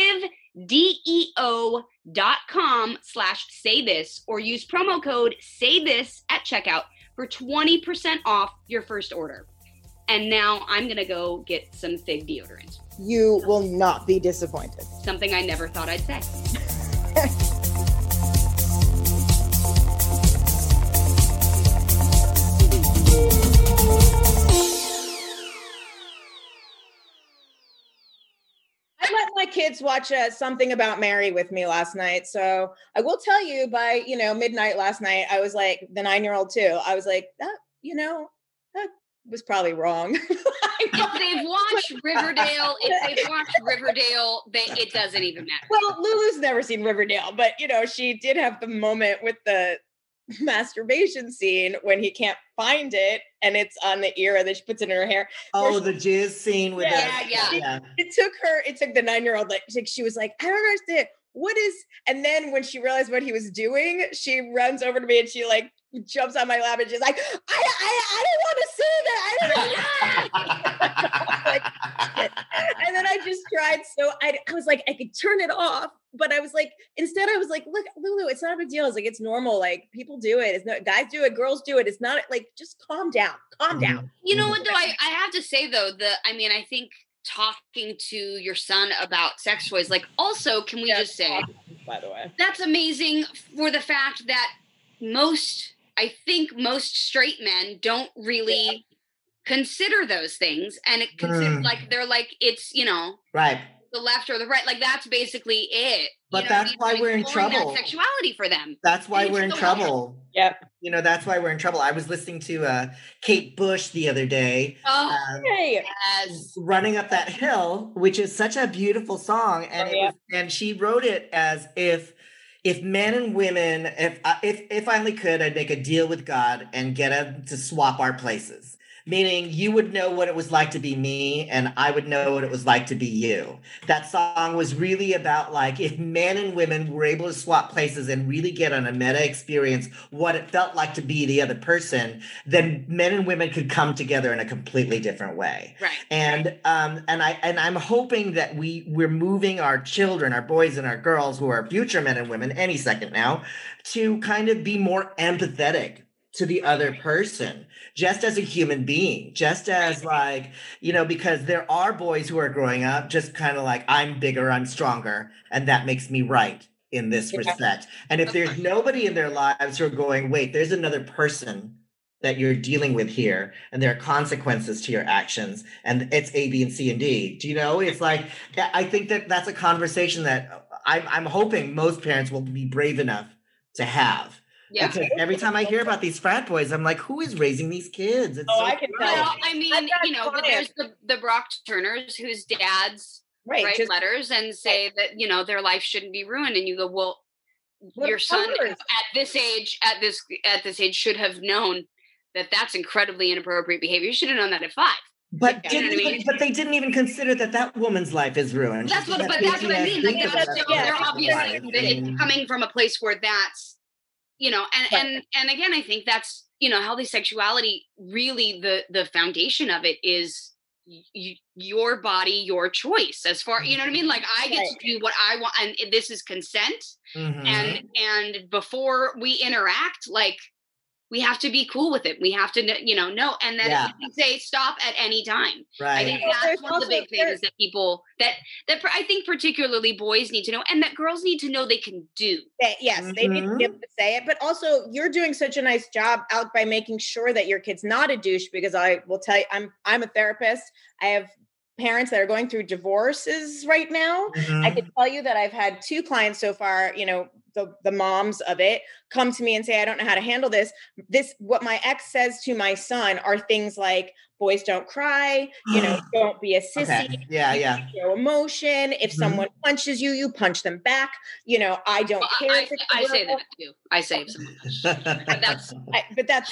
nativedeo.com slash say this or use promo code say this at checkout for twenty percent off your first order. And now I'm going to go get some fig deodorant. You will not be disappointed. Something I never thought I'd say. I let my kids watch uh, Something About Mary with me last night. So I will tell you by, you know, midnight last night, I was like, the nine-year-old too. I was like, that, you know, that was probably wrong. If they've watched Riverdale, if they've watched Riverdale, they, it doesn't even matter. Well, Lulu's never seen Riverdale, but, you know, she did have the moment with the masturbation scene when he can't find it and it's on the ear and then she puts it in her hair. Oh, the jizz scene with Yeah, that. yeah. yeah. It took her, it took the nine-year-old, like, she was like, I don't understand. What is, and then when she realized what he was doing, she runs over to me and she like jumps on my lap and she's like, I I, I don't want to see that. I don't know. Like, and then I just tried. So I, I was like, I could turn it off, but I was like, instead I was like, look, Lulu, it's not a big deal. It's like, it's normal. Like people do it. It's not, guys do it. Girls do it. It's not like, just calm down, calm down. You know what though? I, I have to say though, the, I mean, I think talking to your son about sex toys, like also, can we Yeah, just say, by the way, that's amazing for the fact that most, I think most straight men don't really yeah. consider those things. And it consider, Mm. like, they're like, it's, you know, Right. the left or the right. Like, that's basically it. But You know, that's he's why we're in exploring trouble. That sexuality for them. That's why And we're in it's so trouble. Yep. You know, that's why we're in trouble. I was listening to uh, Kate Bush the other day. Oh, um, hey. yes. Running Up That Hill, which is such a beautiful song, and Oh, it yeah. was, and she wrote it as if if men and women, if I- if if I only could, I'd make a deal with God and get him to swap our places. Meaning, you would know what it was like to be me, and I would know what it was like to be you. That song was really about like if men and women were able to swap places and really get on a meta experience what it felt like to be the other person, then men and women could come together in a completely different way. Right. And um and I and I'm hoping that we we're moving our children, our boys and our girls who are future men and women any second now, to kind of be more empathetic to the other person, just as a human being, just as like, you know, because there are boys who are growing up just kind of like, I'm bigger, I'm stronger, and that makes me right in this Yeah. respect. And if there's nobody in their lives who are going, wait, there's another person that you're dealing with here, and there are consequences to your actions, and it's A, B, and C, and D. Do you know? It's like, I think that that's a conversation that I'm, I'm hoping most parents will be brave enough to have. Yeah. Because every time I hear about these frat boys, I'm like, who is raising these kids? It's Oh, so I can gross. tell. Well, I mean, I've got you know, but there's clients. the, the Brock Turners whose dads Right. write Just, letters and say that, you know, their life shouldn't be ruined. And you go, well, What your son colors? at this age, at this, at this age should have known that that's incredibly inappropriate behavior. You should have known that at five. But You know didn't what I even, but they didn't even consider that that woman's life is ruined. That's She what, has but that's what I mean. Like, P T S D that's, from so that yeah, they're person's obviously life. that I it's mean, coming from a place where that's, you know, and, Right. and, and again, I think that's, you know, healthy sexuality, really the, the foundation of it is y- your body, your choice as far, you know what I mean? Like I get Right. to do what I want and this is consent. mhm. And, and before we interact, like we have to be cool with it. We have to, kn- you know, know, and then Yeah. we can say stop at any time. I Right. think Well, that's there's one of the also- big things that people that that I think particularly boys need to know, and that girls need to know they can do. Say- yes, they need to be Mhm. able to say it, but also you're doing such a nice job out by making sure that your kid's not a douche. Because I will tell you, I'm I'm a therapist. I have parents that are going through divorces right now. I Mhm. can tell you that I've had two clients so far, you know, the, the moms of it come to me and say, I don't know how to handle this. This, what my ex says to my son are things like, boys don't cry, you know, don't be a sissy. Okay. Yeah, yeah. Show emotion. If Mhm. someone punches you, you punch them back. You know, I don't Well, care. I, if it's I, I say verbal. that too. I say if someone that's I, but that's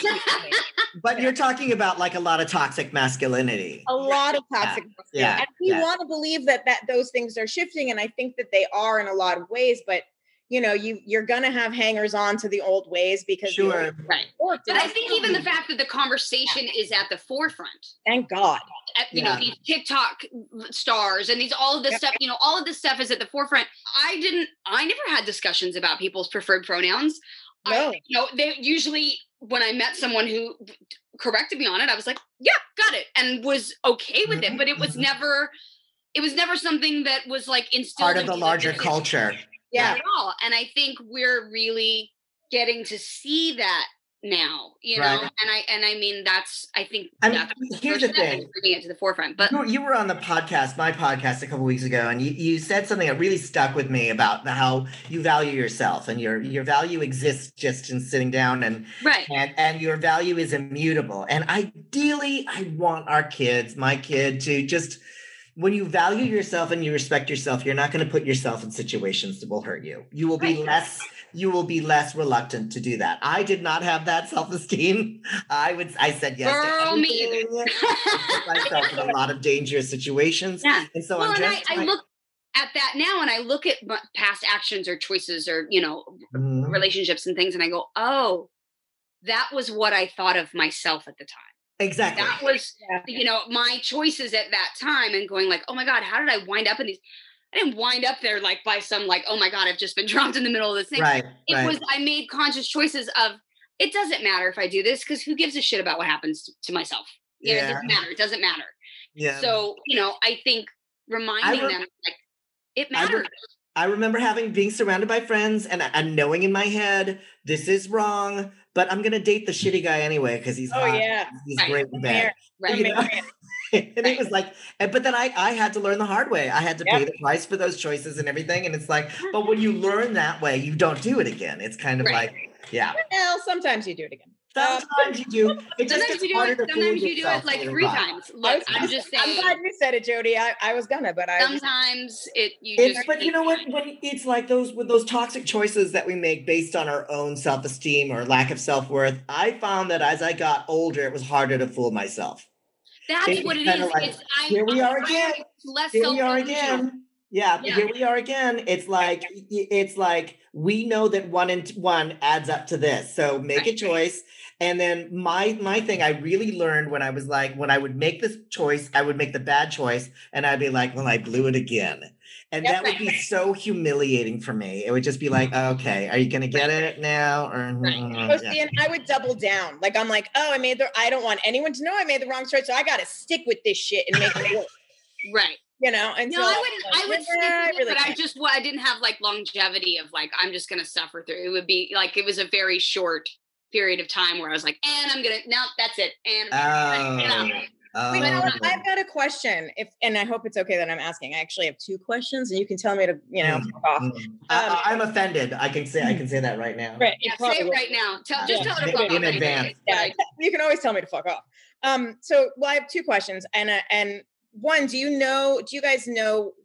But you're talking about like a lot of toxic masculinity. a lot of toxic. Yeah, And we yeah. want to believe that that those things are shifting, and I think that they are in a lot of ways. But you know, you you're gonna have hangers on to the old ways because the Sure. old right. worked, But and I think even the fact that the conversation is at the forefront, thank God. at, you Yeah. know, these TikTok stars and these all of this Yep. stuff, you know, all of this stuff is at the forefront. I didn't, I never had discussions about people's preferred pronouns. No. I, you know, they usually, when I met someone who corrected me on it, I was like, yeah, got it, and was okay with it. But it was Mhm. never, it was never something that was like instilled Part of the into larger business. culture. Yeah. Not at all. And I think we're really getting to see that now, you know, Right. and I and I mean that's I think I mean, that's the here's first the step thing. is bringing it to the forefront. But You, you were on the podcast, my podcast, a couple weeks ago, and you, you said something that really stuck with me about how you value yourself, and your your value exists just in sitting down, and right, and and your value is immutable. And ideally, I want our kids, my kid, to just when you value yourself and you respect yourself, you're not going to put yourself in situations that will hurt you. You will be Right. less. You will be less reluctant to do that. I did not have that self-esteem. I would. I said yes Girl, to me everything. I put myself in a lot of dangerous situations. yeah. And so Well, I'm and I, just I trying- look at that now, and I look at my past actions or choices or you know Mhm. relationships and things, and I go, oh, that was what I thought of myself at the time. Exactly. That was Yeah. you know my choices at that time, and going like, oh my god, how did I wind up in these? I didn't wind up there like by some like, oh my god, I've just been dropped in the middle of this thing. Right. It right. was I made conscious choices of it doesn't matter if I do this because who gives a shit about what happens to myself? You know, it Yeah. doesn't matter. It doesn't matter. Yeah. So, you know, I think reminding re- them like it I re- matters. I remember having being surrounded by friends and, and knowing in my head this is wrong, but I'm gonna date the shitty guy anyway because he's Oh hot. yeah. He's Right. great in bed. right. You know? And it was like, and, but then I, I had to learn the hard way. I had to pay Yep. the price for those choices and everything. And it's like, but when you learn that way, you don't do it again. It's kind of Right. like, yeah. Well, sometimes you do it again. Um, Sometimes you do. It just Sometimes gets you do harder it. to fool Sometimes you do yourself it like later three on. times. I Look, was I'm gonna just say- I'm saying. glad you said it, Jody. I, I was gonna, but I Sometimes it you It's, just but you know what? When it's like those with those toxic choices that we make based on our own self-esteem or lack of self-worth, I found that as I got older, it was harder to fool myself. that's it's what it kinda is. like, It's I'm, here we I'm are trying again. to be less Here we are self-delusional. again. Yeah, Yeah. here we are again. It's like it's like we know that one and one adds up to this. So make a Right. choice. And then my my thing I really learned when I was like when I would make this choice, I would make the bad choice and I'd be like, well, I blew it again. And Yep. that would be so humiliating for me. It would just be like, okay, are you gonna get it now? Or mm, Oh, yeah. see, and I would double down. Like I'm like, oh, I made the. I don't want anyone to know I made the wrong choice, so I got to stick with this shit and make it work. Right. You know, and No, so I I'm would like, I would yeah, stick I with it, really but I can't. just well, I didn't have like longevity of like I'm just gonna suffer through. It would be like it was a very short period of time where I was like, and I'm gonna no, that's it. And I'm gonna- Oh. Oh. Wait, no, I've got a question. If and I hope it's okay that I'm asking. I actually have two questions, and you can tell me to, you know, Mm, fuck off. mm. I, I- I'm offended. I can say I can say that right now. Right. yeah, you probably say it will. right now. Tell just Yeah, tell her to in fuck off advance. anyways, but Yeah, I- you can always tell me to fuck off. Um, so well, I have two questions, and uh, and one, do you know? Do you guys know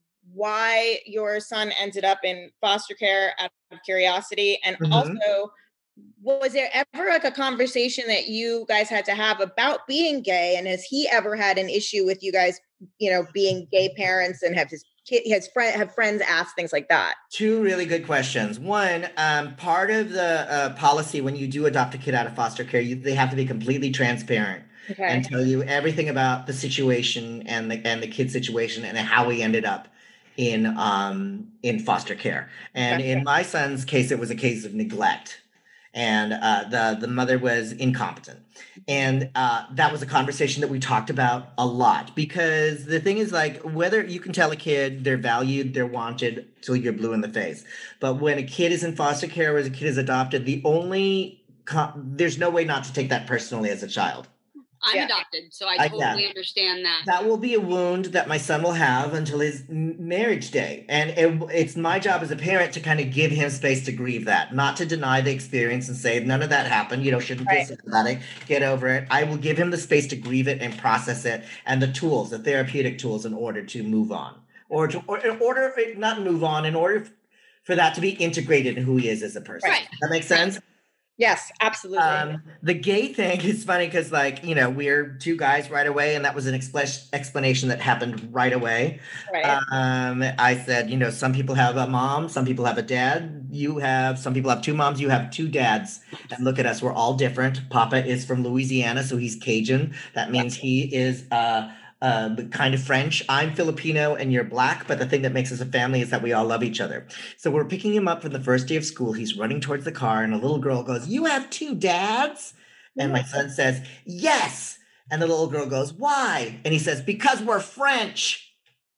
why your son ended up in foster care out of curiosity? And Mhm. also, was there ever like a conversation that you guys had to have about being gay? And has he ever had an issue with you guys, you know, being gay parents and have his kid, his friend, have friends ask things like that? Two really good questions. One, um, part of the uh, policy when you do adopt a kid out of foster care, you, they have to be completely transparent Okay. and tell you everything about the situation and the and the kid's situation and how he ended up in um in foster care. And Okay. in my son's case, it was a case of neglect, and uh, the the mother was incompetent, and uh, that was a conversation that we talked about a lot because the thing is like whether you can tell a kid they're valued, they're wanted till you're blue in the face, but when a kid is in foster care or as a kid is adopted, the only co- there's no way not to take that personally as a child. I'm Yeah. adopted, so I I- totally yeah. understand that. That will be a wound that my son will have until his m- marriage day. And it, it's my job as a parent to kind of give him space to grieve that, not to deny the experience and say, none of that happened. You know, shouldn't feel Right. sad about it. Get over it. I will give him the space to grieve it and process it and the tools, the therapeutic tools in order to move on or to, or in order, not move on, in order for that to be integrated in who he is as a person. Right. Does that make sense? Yes, absolutely. Um, the gay thing is funny because, like, you know, we're two guys right away, and that was an expl- explanation that happened right away. right. Um, I said, you know, some people have a mom, some people have a dad. You have some people have two moms, you have two dads. And look at us, we're all different. Papa is from Louisiana, so he's Cajun. That means he is uh, uh, kind of French. I'm Filipino, and you're Black. But the thing that makes us a family is that we all love each other. So we're picking him up for the first day of school. He's running towards the car, and a little girl goes, "You have two dads?" And my son says, "Yes." And the little girl goes, "Why?" And he says, "Because we're French."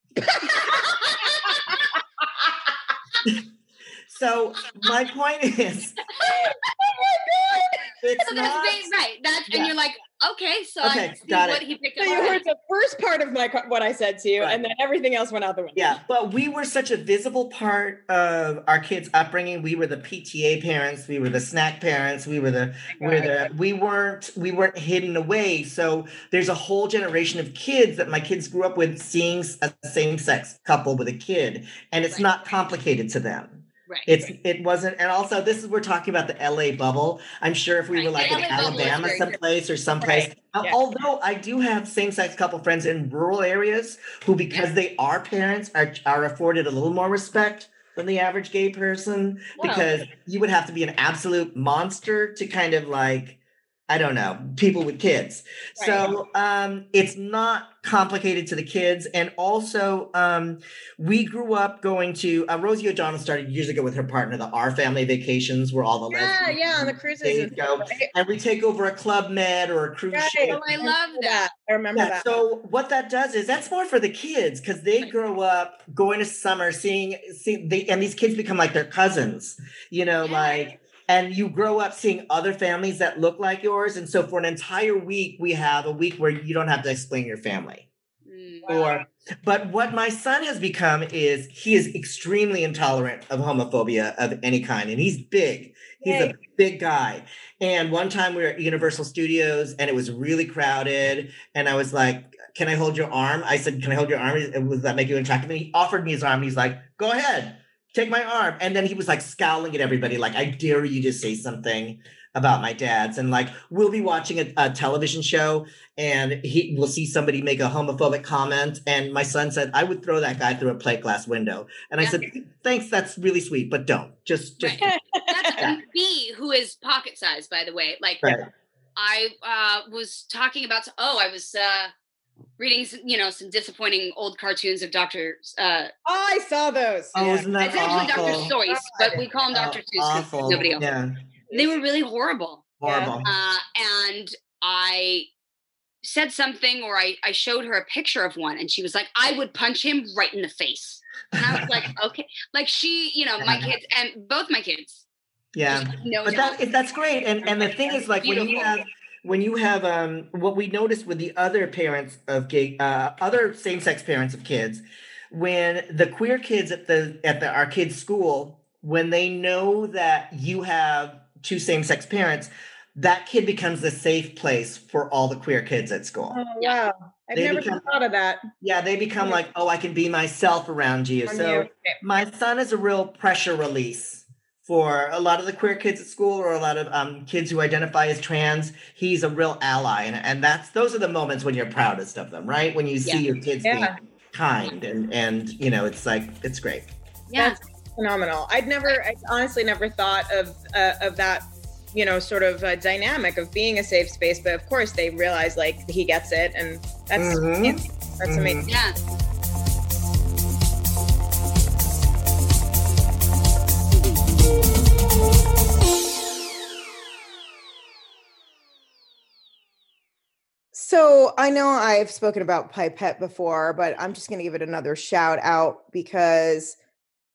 So my point is, it's So that's not. ba- right. That's Yeah. and you're like, okay, so Okay, I see got what it. he picked So up. you on. heard the first part of my co- what I said to you, Right. and then everything else went out the window. Yeah, but we were such a visible part of our kids' upbringing. We were the P T A parents, we were the snack parents, we were the we were the we weren't we weren't hidden away. So there's a whole generation of kids that my kids grew up with seeing a same-sex couple with a kid, and it's Right. not complicated to them. Right. It's it wasn't, and also this is we're talking about the L A bubble. I'm sure if we Right, were the like in L A bubble is Alabama very someplace or someplace, Right, al- yeah. although I do have same-sex couple friends in rural areas who, because they are parents, are are afforded a little more respect than the average gay person, Wow. because you would have to be an absolute monster to kind of like, I don't know, people with kids. Right. So um, it's not complicated to the kids. And also, um, we grew up going to, uh, Rosie O'Donnell started years ago with her partner, the Our Family Vacations, where all the Yeah, lesbian yeah, on the cruises days and go. stuff, right? And we take over a Club Med or a cruise Right. ship. Oh, I love that. I remember Yeah, that. so what that does is that's more for the kids because they Right. grow up going to summer, seeing, seeing they, and these kids become like their cousins, you know, Yeah. like, and you grow up seeing other families that look like yours. And so for an entire week, we have a week where you don't have to explain your family. Mm. Or, but what my son has become is he is extremely intolerant of homophobia of any kind, and he's big. He's Yay. a big guy. And one time we were at Universal Studios, and it was really crowded. And I was like, "Can I hold your arm?" I said, "Can I hold your arm? Does that make you attractive?" And he offered me his arm. And he's like, "Go ahead, take my arm." And then he was like scowling at everybody, like, "I dare you to say something about my dads." And like, we'll be watching a, a television show and he will see somebody make a homophobic comment. And my son said, "I would throw that guy through a plate glass window." And I Yeah. said, "Thanks, that's really sweet, but don't. Just, just, Right. That's Yeah. me, who is pocket sized, by the way. Like, right. I uh, was talking about, oh, I was uh, reading, some, you know, some disappointing old cartoons of Doctor Uh, I saw those. Oh, Yeah. isn't that it's actually awful? Doctor Seuss, but we call him Oh, Doctor Seuss because awful. nobody else. Yeah, They were really horrible. horrible. Uh, and I said something, or I, I showed her a picture of one, and she was like, "I would punch him right in the face." And I was like, okay. Like she, you know, my Yeah. kids, and both my kids. Yeah. just no But doubt. that that's great. And and the thing is, like, when you Beautiful. have when you have um what we noticed with the other parents of gay uh other same-sex parents of kids, when the queer kids at the at the our kids' school, when they know that you have two same-sex parents, that kid becomes the safe place for all the queer kids at school. Oh, Yeah. wow. I've They never become- thought of that. Yeah, they become Yeah. like, "Oh, I can be myself around you." On So you. Okay. my son is a real pressure release for a lot of the queer kids at school, or a lot of um, kids who identify as trans. He's a real ally, and, and that's those are the moments when you're proudest of them, right? When you see Yeah. your kids Yeah. being kind, and and you know, it's like it's great. Yeah. That's phenomenal. I'd never, I honestly never thought of uh, of that, you know, sort of uh, dynamic of being a safe space. But of course, they realize like he gets it, and that's Mhm. yeah, that's Mhm. amazing. Yeah. So I know I've spoken about Pipette before, but I'm just going to give it another shout out because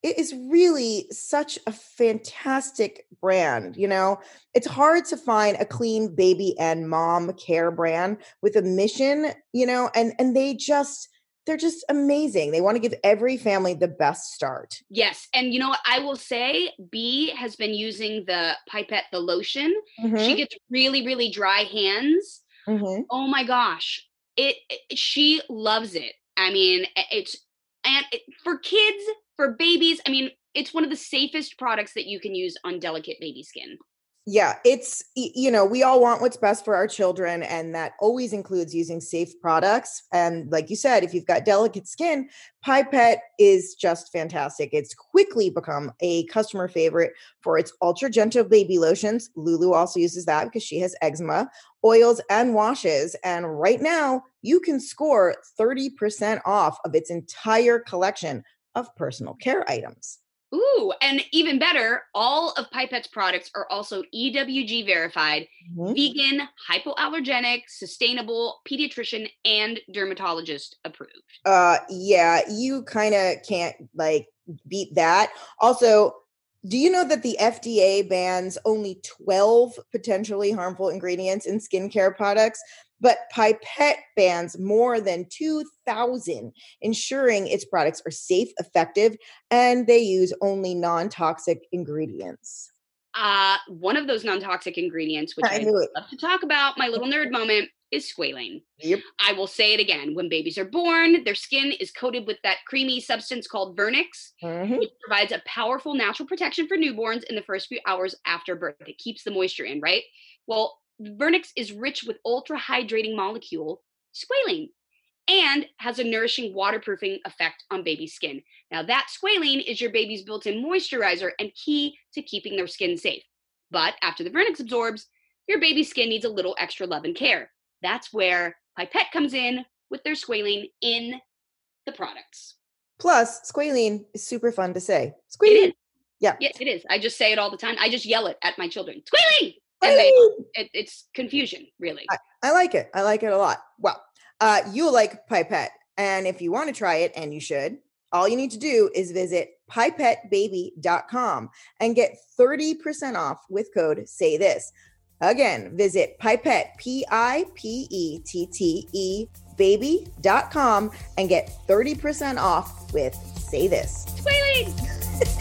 it is really such a fantastic brand. You know, it's hard to find a clean baby and mom care brand with a mission, you know, and, and they just, they're just amazing. They want to give every family the best start. Yes. And you know what? I will say B has been using the Pipette, the lotion. Mm-hmm. She gets really, really dry hands. Mm-hmm. Oh my gosh. It, it she loves it. I mean, it's, and it, for kids, for babies, I mean, it's one of the safest products that you can use on delicate baby skin. Yeah, it's, you know, we all want what's best for our children, and that always includes using safe products. And like you said, if you've got delicate skin, Pipette is just fantastic. It's quickly become a customer favorite for its ultra gentle baby lotions. Lulu also uses that because she has eczema, oils, and washes. And right now, you can score thirty percent off of its entire collection of personal care items. Ooh, and even better, all of Pipette's products are also E W G verified, mm-hmm. vegan, hypoallergenic, sustainable, pediatrician, and dermatologist approved. Uh, yeah, you kind of can't like beat that. Also, do you know that the F D A bans only twelve potentially harmful ingredients in skincare products? But Pipette bans more than two thousand, ensuring its products are safe, effective, and they use only non-toxic ingredients. Uh, one of those non-toxic ingredients, which I, I love to talk about, my little nerd moment, is squalane. Yep. I will say it again. When babies are born, their skin is coated with that creamy substance called Vernix, mm-hmm. which provides a powerful natural protection for newborns in the first few hours after birth. It keeps the moisture in, right? Well, Vernix is rich with ultra-hydrating molecule, squalane, and has a nourishing waterproofing effect on baby's skin. Now, that squalane is your baby's built-in moisturizer and key to keeping their skin safe. But after the Vernix absorbs, your baby's skin needs a little extra love and care. That's where Pipette comes in with their squalane in the products. Plus, squalane is super fun to say. Squalane. Yeah. Yeah, it is. I just say it all the time. I just yell it at my children. Squalane! And they, it, it's confusion, really. I, I like it. I like it a lot. Well, uh, you'll like Pipette. And if you want to try it, and you should, all you need to do is visit pipette baby dot com and get thirty percent off with code Say This. Again, visit Pipette, P I P E T T E, baby dot com and get thirty percent off with Say This. Squalene!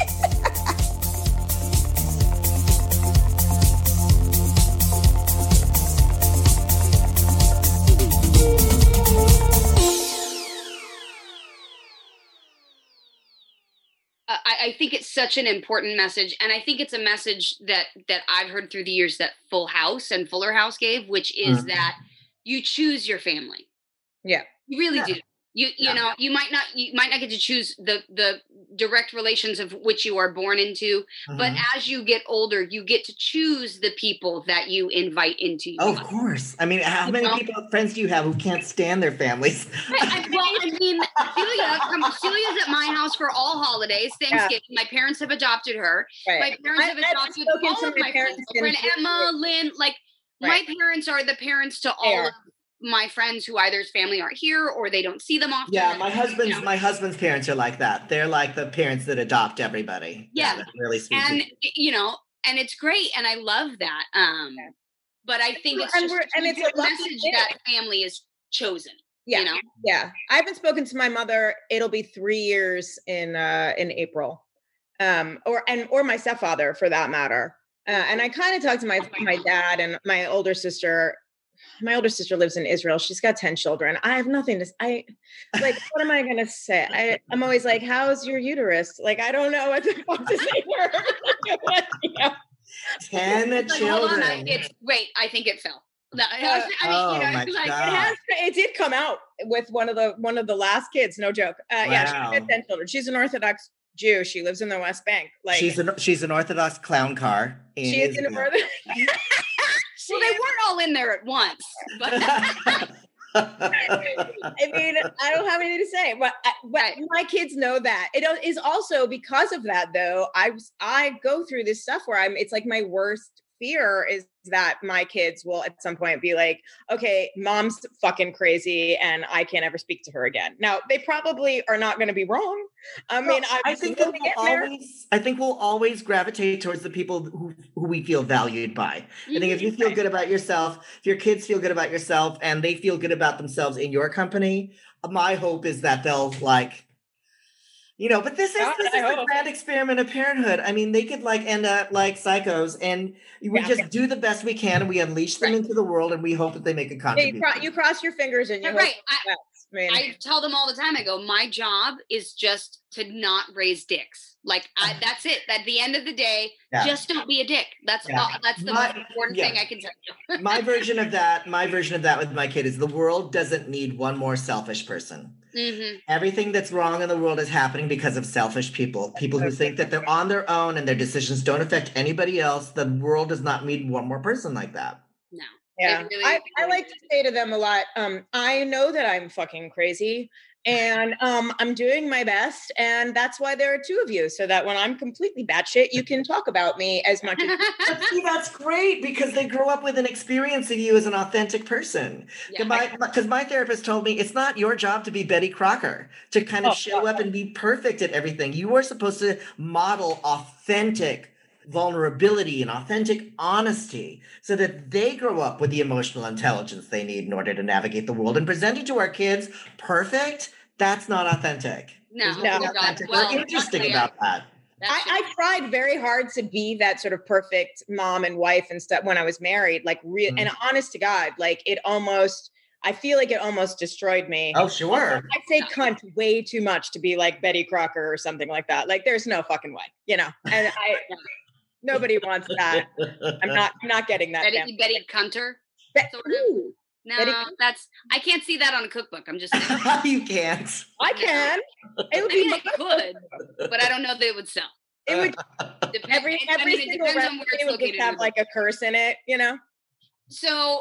I, I think it's such an important message. And I think it's a message that that I've heard through the years that Full House and Fuller House gave, which is mm-hmm. that you choose your family. Yeah. You really yeah. do. You you yeah. know, you might not you might not get to choose the the direct relations of which you are born into, mm-hmm. but as you get older, you get to choose the people that you invite into your oh, life. Of course. I mean, how you many know? people friends do you have who can't stand their families? Right. I, well, I mean, Celia, come, Celia's at my house for all holidays, Thanksgiving. Yeah. My parents have adopted her. Right. My parents I, have adopted all of my friends. Friend Emma, Lynn, like right. my parents are the parents to all yeah. of my friends who either's family aren't here or they don't see them often. Yeah, my husband's you know. my husband's parents are like that. They're like the parents that adopt everybody. Yeah, that's really sweet. And you know, and it's great, and I love that. Um, yeah. But I think it's and just we're, and it's a message thing. that family is chosen. Yeah, you know? yeah. I haven't spoken to my mother. It'll be three years in uh, in April, um, or and or my stepfather for that matter. Uh, and I kind of talked to my my dad and my older sister. My older sister lives in Israel. She's got ten children. I have nothing to I like, what am I going to say? I, I'm always like, how's your uterus? Like, I don't know what to, what to say to her. you know? ten like, children. I, it's, wait, I think it fell. No, uh, I mean, oh, you know, my like, God. It, has, it did come out with one of the, one of the last kids. No joke. Uh, wow. Yeah, she's got ten children. She's an Orthodox Jew. She lives in the West Bank. Like she's an, she's an Orthodox clown car. In she is in Israel. an Well, they weren't all in there at once. But I mean, I don't have anything to say, but, but right. my kids know that. It is also because of that, though. I I go through this stuff where I'm. It's like my worst fear is that my kids will at some point be like, okay, mom's fucking crazy and I can't ever speak to her again. Now, they probably are not going to be wrong. I Well, mean, I think that we'll always, I think we'll always gravitate towards the people who, who we feel valued by. Mm-hmm. I think if you feel good about yourself, if your kids feel good about yourself and they feel good about themselves in your company, my hope is that they'll like, you know, but this is this is the grand experiment of parenthood. I mean, they could like end up like psychos, and we yeah, just yeah. do the best we can, and we unleash them right. into the world, and we hope that they make a contribution. Yeah, you, cro- you cross your fingers and you hope right. I, I, mean, I tell them all the time. I go, my job is just to not raise dicks. Like I, that's it. At the end of the day, yeah. just don't be a dick. That's yeah. all, that's the my, most important yeah. thing I can tell you. my version of that, my version of that with my kid is the world doesn't need one more selfish person. Mm-hmm. Everything that's wrong in the world is happening because of selfish people. People who think that they're on their own and their decisions don't affect anybody else. The world does not need one more person like that. No. Yeah. Really, I, I like to say to them a lot, um, I know that I'm fucking crazy. And um, I'm doing my best. And that's why there are two of you. So that when I'm completely batshit, you can talk about me as much as you See, that's great because they grow up with an experience of you as an authentic person. Because yeah. my, my therapist told me it's not your job to be Betty Crocker, to kind of oh, show oh, up and be perfect at everything. You are supposed to model authentic vulnerability and authentic honesty so that they grow up with the emotional intelligence they need in order to navigate the world. And presenting to our kids perfect, that's not authentic. No, no. Authentic. Well, We're interesting about that. I, I tried very hard to be that sort of perfect mom and wife and stuff when I was married, like real mm. and honest to God, like it almost, I feel like it almost destroyed me. Oh, sure. I say cunt way too much to be like Betty Crocker or something like that. Like there's no fucking way, you know, and I, nobody wants that. I'm not I'm not getting that. Betty, Betty Cunter. Be- sort of. No, Betty that's I can't see that on a cookbook. I'm just saying. You can't. I can. It would I be mean, I could, but I don't know if they would sell. It would Dep- every every I mean, single recipe would just have like a curse in it, you know. So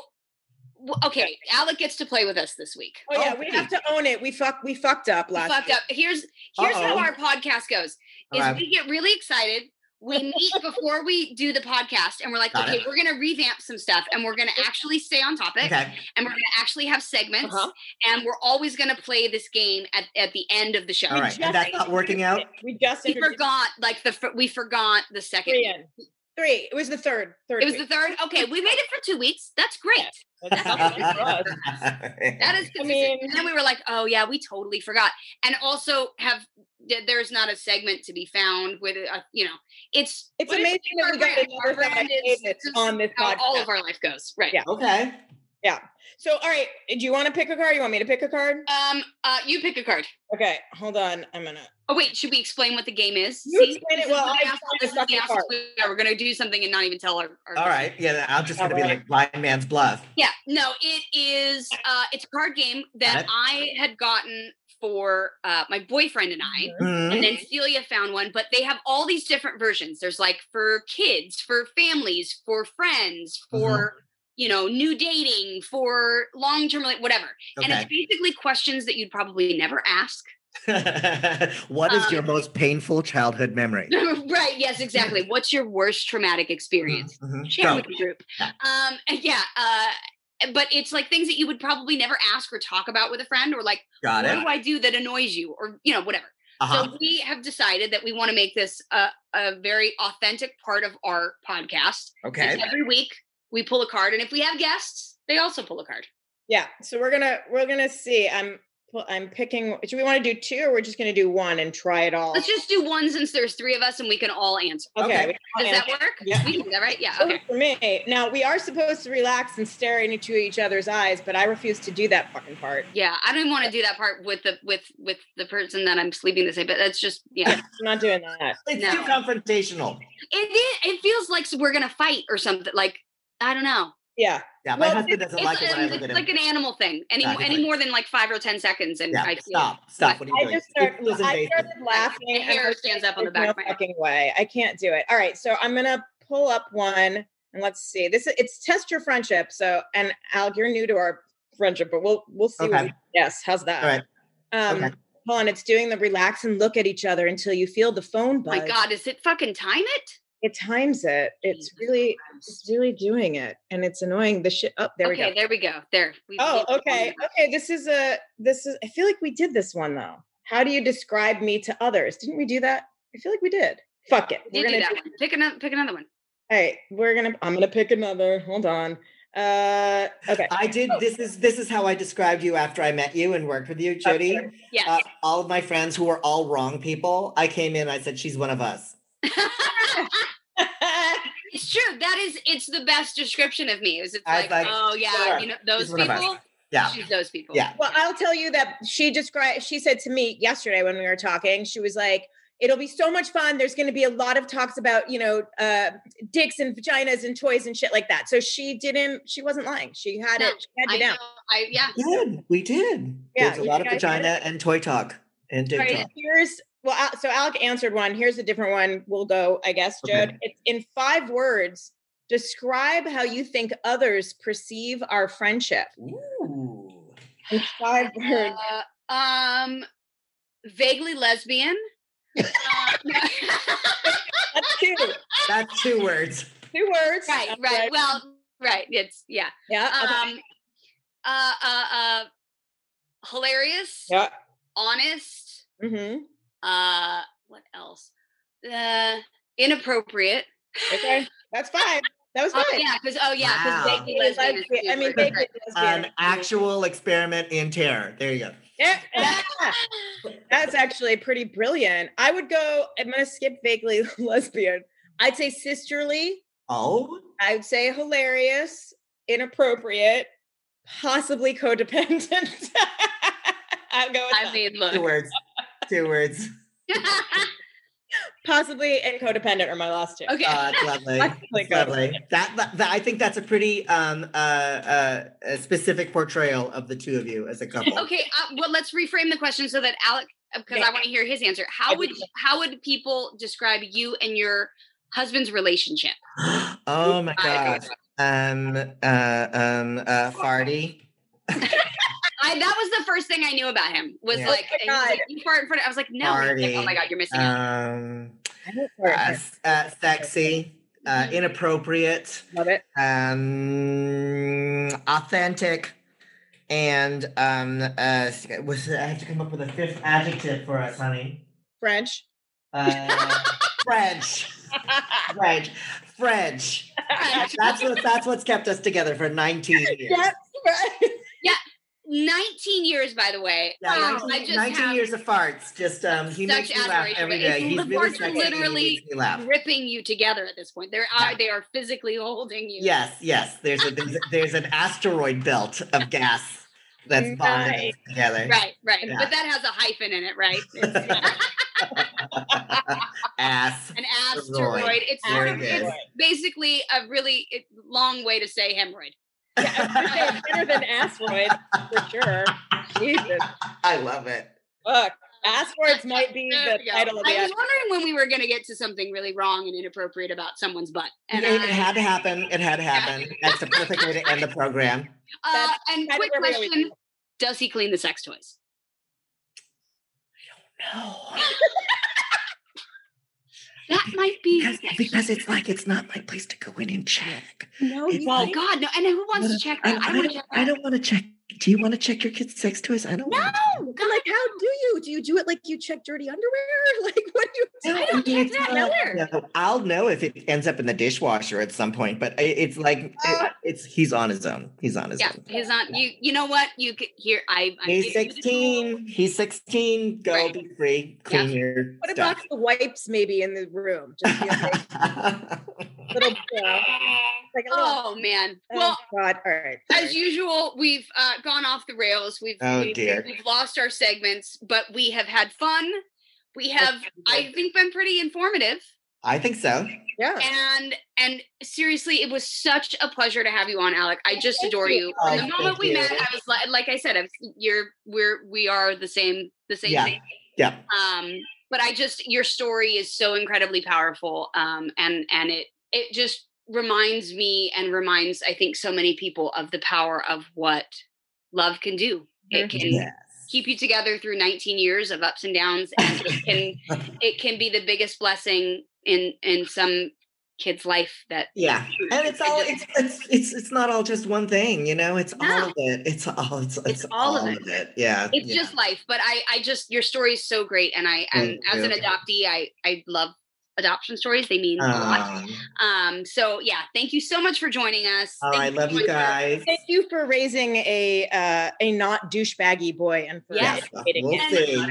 okay, Alec gets to play with us this week. Oh yeah, oh, we have to own it. We fuck we fucked up last we fucked week. up. Here's here's Uh-oh. how our podcast goes. Is right. we get really excited. We meet before we do the podcast and we're like, Got okay, it. we're going to revamp some stuff and we're going to actually stay on topic okay. and we're going to actually have segments uh-huh. and we're always going to play this game at, at the end of the show. All right. And that's not working out. We just we forgot like the, we forgot the second. Three. In. Three. It was the third. third it was week. the third. Okay. We made it for two weeks. That's great. Yeah. That is, I mean, and then we were like, oh yeah, we totally forgot. And also have, there's not a segment to be found with, uh, you know, it's, it's amazing that we got another brand is, on this podcast. All of our life goes. Right. Yeah. Okay. Yeah. So, all right. Do you want to pick a card? You want me to pick a card? Um, uh, you pick a card. Okay. Hold on. I'm going to. Oh, wait. Should we explain what the game is? You See? explain it. Well, I asked this fucking card. Yeah, we're going to do something and not even tell our. our all right. Yeah. I'm just going to be like blind man's bluff. Yeah. No, it is, uh, it's a card game that I had gotten for uh, my boyfriend and I, mm-hmm. and then Celia found one, but they have all these different versions. There's like for kids, for families, for friends, for, mm-hmm. you know, new dating, for long-term, like whatever. Okay. And it's basically questions that you'd probably never ask. What is um, your most painful childhood memory? Right. Yes, exactly. What's your worst traumatic experience? Mm-hmm. Share Go. with the group. Yeah. Um, yeah. Uh, But it's like things that you would probably never ask or talk about with a friend, or like, Got what it. do I do that annoys you, or you know, whatever. Uh-huh. So we have decided that we want to make this a, a very authentic part of our podcast. Okay. And every week we pull a card, and if we have guests, they also pull a card. Yeah. So we're gonna we're gonna see. I'm I'm picking. Do we want to do two, or we're just gonna do one and try it all? Let's just do one since there's three of us and we can all answer. Okay. okay. Does that work? Yeah. We can do that, right? Yeah. So okay. For me, now we are supposed to relax and stare into each other's eyes, but I refuse to do that fucking part. Yeah, I don't want to do that part with the with with the person that I'm sleeping to say, but that's just yeah. I'm not doing that. It's no. too confrontational. It is. It feels like we're gonna fight or something. Like I don't know. Yeah. Yeah, my well, husband doesn't it's, like it when I look it's at him. It's like an animal thing. Any exactly. any more than like five or ten seconds, and yeah, I feel stop, stop. What are you I doing? Just start, I started laughing. My hair stands up on the back no of my head. Fucking way. I can't do it. All right, so I'm gonna pull up one, and let's see. This is it's test your friendship. So, and Al, you're new to our friendship, but we'll we'll see. Okay. What we, yes, how's that? All right. Um, okay. Hold on. It's doing the relax and look at each other until you feel the phone buzz. Oh my God, is it fucking time it? it times it. It's really, it's really doing it, and it's annoying. The shit. Oh, there okay, we go. there we go. There. We, Oh, we- okay, okay. This is a. This is. I feel like we did this one though. How do you describe me to others? Didn't we do that? I feel like we did. Fuck it. We did do that one. Pick another. Pick another one. All right, we're gonna. I'm gonna pick another. Hold on. Uh, okay. I did. This is this is how I described you after I met you and worked with you, Jody. Yes. Uh, all of my friends who were all wrong people, I came in. I said she's one of us. It's true. That is. It's the best description of me. Is it's I like, like, oh yeah, sure, you know those she's one of us. people. Yeah. She's those people. Yeah. Well, I'll tell you that she described. She said to me yesterday when we were talking. She was like, "It'll be so much fun. There's going to be a lot of talks about, you know, uh, dicks and vaginas and toys and shit like that." So she didn't. She wasn't lying. She had No, it. She had you I down. know. I yeah. We did. We did. Yeah, There's a you lot of guys vagina and toy talk and dick All right, talk. here's well. Al- So Alec answered one. Here's a different one. We'll go. I guess, Jode. Okay. It's in five words. Describe how you think others perceive our friendship. Ooh. In five words. Uh, um, vaguely lesbian. uh, no. That's two. That's two words. Two words. right, That's right. Well, right. It's yeah. Yeah. okay. Um, uh, uh, uh, hilarious. Yeah. Honest. Mm-hmm. Uh, what else? Uh, inappropriate. Okay. That's five. That was Oh five. yeah, because oh yeah, because Wow. vaguely lesbian. is Lesbian. I mean, super- vaguely lesbian. An actual experiment in terror. There you go. Yeah. yeah. That's actually pretty brilliant. I would go, I'm going to skip vaguely lesbian. I'd say sisterly. Oh, I would say hilarious, inappropriate, possibly codependent. I'll go with I that. mean, two look. words. Two words. Possibly and codependent are my last two. Okay. Uh, it's lovely. Like It's lovely. That, that, that- I think that's a pretty um uh, uh a specific portrayal of the two of you as a couple. Okay, uh, well, let's reframe the question so that Alec, because Yeah. I want to hear his answer. How I would do. how would people describe you and your husband's relationship? Oh my I- gosh. Um uh um uh farty. I that was the first thing I knew about him. Was Yeah. like, Oh my he was like, God. you fart in front of. I was like, no. He's like, Party. oh my god, you're missing out. Um I don't uh, care. s- uh, sexy, uh inappropriate, Love it. um authentic, and um uh was I have to come up with a fifth adjective for us, honey. French. Uh French. French. French. That's what that's what's kept us together for nineteen years. That's right. nineteen years, by the way. Yeah, Um, nineteen, I just nineteen have years of farts. Just um he such makes me laugh admiration. every It's- day. He's the really farts are sexy and he literally makes me laugh. ripping you together at this point. They're uh, Yeah. they are physically holding you. Yes, yes. There's a there's, a, there's an asteroid belt of gas that's bonding Nice. us together. Right, right. Yeah. But that has a hyphen in it, right? Ass. An asteroid. It's Very sort of good. it's basically a really it, long way to say hemorrhoid. It's better than asteroid for sure. Jesus. I love it. Look, asteroids might be There the we go. title of the I was episode. wondering when we were going to get to something really wrong and inappropriate about someone's butt. And it, it I- had to happen. It had to happen. That's the perfect way to end the program. uh, That's and kind of quick where we always question: does he clean the sex toys? No. That might be. Because, because it's like it's not my place to go in and check. No, It's you Oh like- God, no! And who wants to check I, that? I, I don't want don't, to check I that. don't want to check. Do you want to check your kids' sex toys? I don't. No, want God, But like, how do you? Do you do it like you check dirty underwear? Like, what do you do? I don't mean, check it's that not- either. no, I'll know if it ends up in the dishwasher at some point, but it, it's like it- Uh, it's he's on his own. He's on his Yeah, own. he's on. You. You know what? You could here. I. I He's give you the sixteen. He's sixteen. Go Right. be free. Clean your Put a stuff. box of wipes maybe in the room. Just be like, little, you know, like a little. Oh man. Oh, Well, God. All right. as sorry. usual, we've uh, gone off the rails. We've, Oh, we've dear. we've lost our segments, but we have had fun. We have, I think, been pretty informative. I think so. Yeah. And and seriously, it was such a pleasure to have you on, Alec. I just Thank adore you. you. Oh, From the moment thank we you. met, I was like, like I said, I was, you're we're we are the same the same Yeah. thing. Yeah. Um, but I just your story is so incredibly powerful. Um, and and it it just reminds me and reminds I think so many people of the power of what love can do. It can Yes. keep you together through nineteen years of ups and downs, and it can it can be the biggest blessing in in some kid's life that yeah, and it's all it's it's it's it's not all just one thing, you know. It's No. all of it. It's all it's, it's, It's all all of of it. it. Yeah, it's yeah. just life. But I I just your story is so great, and I and Thank as an you. adoptee, I I love adoption stories. They mean a lot. Um, Um, so yeah, thank you so much for joining us. all Thank right, so love you much for- guys. Thank you for raising a uh, a not douchebaggy boy and for Yes. educating We'll him. see.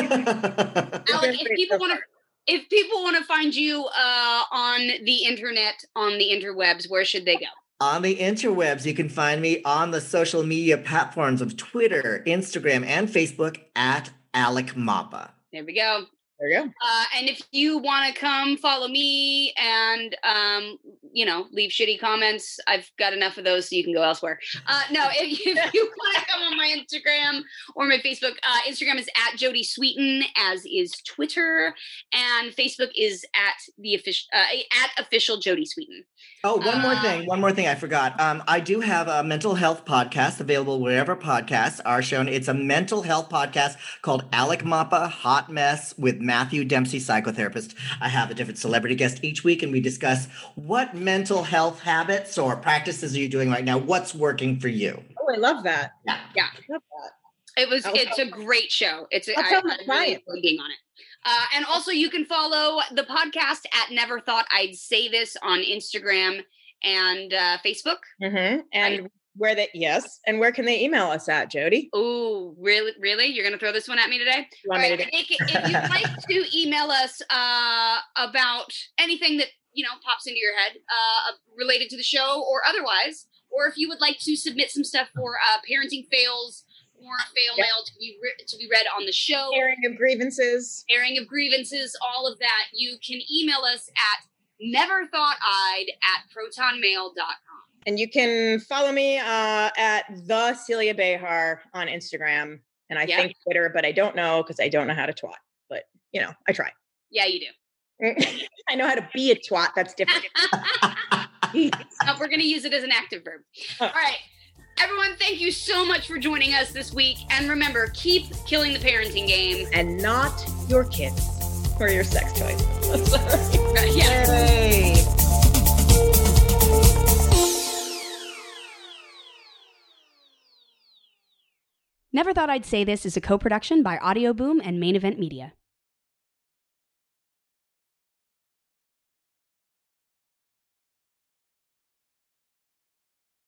Alec, if people want to if people want to find you uh, on the internet, on the interwebs, where should they go? On the interwebs, you can find me on the social media platforms of Twitter, Instagram, and Facebook at Alec Mappa. There we go. There you go. Uh, and if you want to come follow me and, um, you know, leave shitty comments, I've got enough of those so you can go elsewhere. Uh, no, if, if you want to come on my Instagram or my Facebook, uh, Instagram is at Jody Sweeten, as is Twitter, and Facebook is at the official uh, at official Jody Sweeten. Oh, one more Uh, thing. One more thing I forgot. Um, I do have a mental health podcast available wherever podcasts are shown. It's a mental health podcast called Alec Mappa Hot Mess with Matthew Dempsey, psychotherapist. I have a different celebrity guest each week, and we discuss what mental health habits or practices are you doing right now? What's working for you? Oh, I love that. Yeah. Yeah. I love that. It was. I'll It's a great show. It's. A, I'll I, tell my I really client. enjoyed being on it. Uh, and also, you can follow the podcast at Never Thought I'd Say This on Instagram and uh, Facebook. Mm-hmm. And where they yes, and where can they email us at, Jody? Oh, really? Really? You're going to throw this one at me today? You want All me right, to do- Nick, if you'd like to email us uh, about anything that, you know, pops into your head uh, related to the show or otherwise, or if you would like to submit some stuff for uh, parenting fails or fail Yep. mail to be re- to be read on the show, Airing of grievances. airing of grievances, all of that, you can email us at neverthoughted at protonmail dot com. And you can follow me uh, at the Celia Behar on Instagram. And I Yeah. think Twitter, but I don't know because I don't know how to twat. But, you know, I try. Yeah, you do. I know how to be a twat. That's different. Uh, we're going to use it as an active verb. Oh. All right. Everyone, thank you so much for joining us this week. And remember, keep killing the parenting game. And not your kids or your sex toys. Sorry. Right, yeah. Yay! Never Thought I'd Say This is a co-production by Audio Boom and Main Event Media.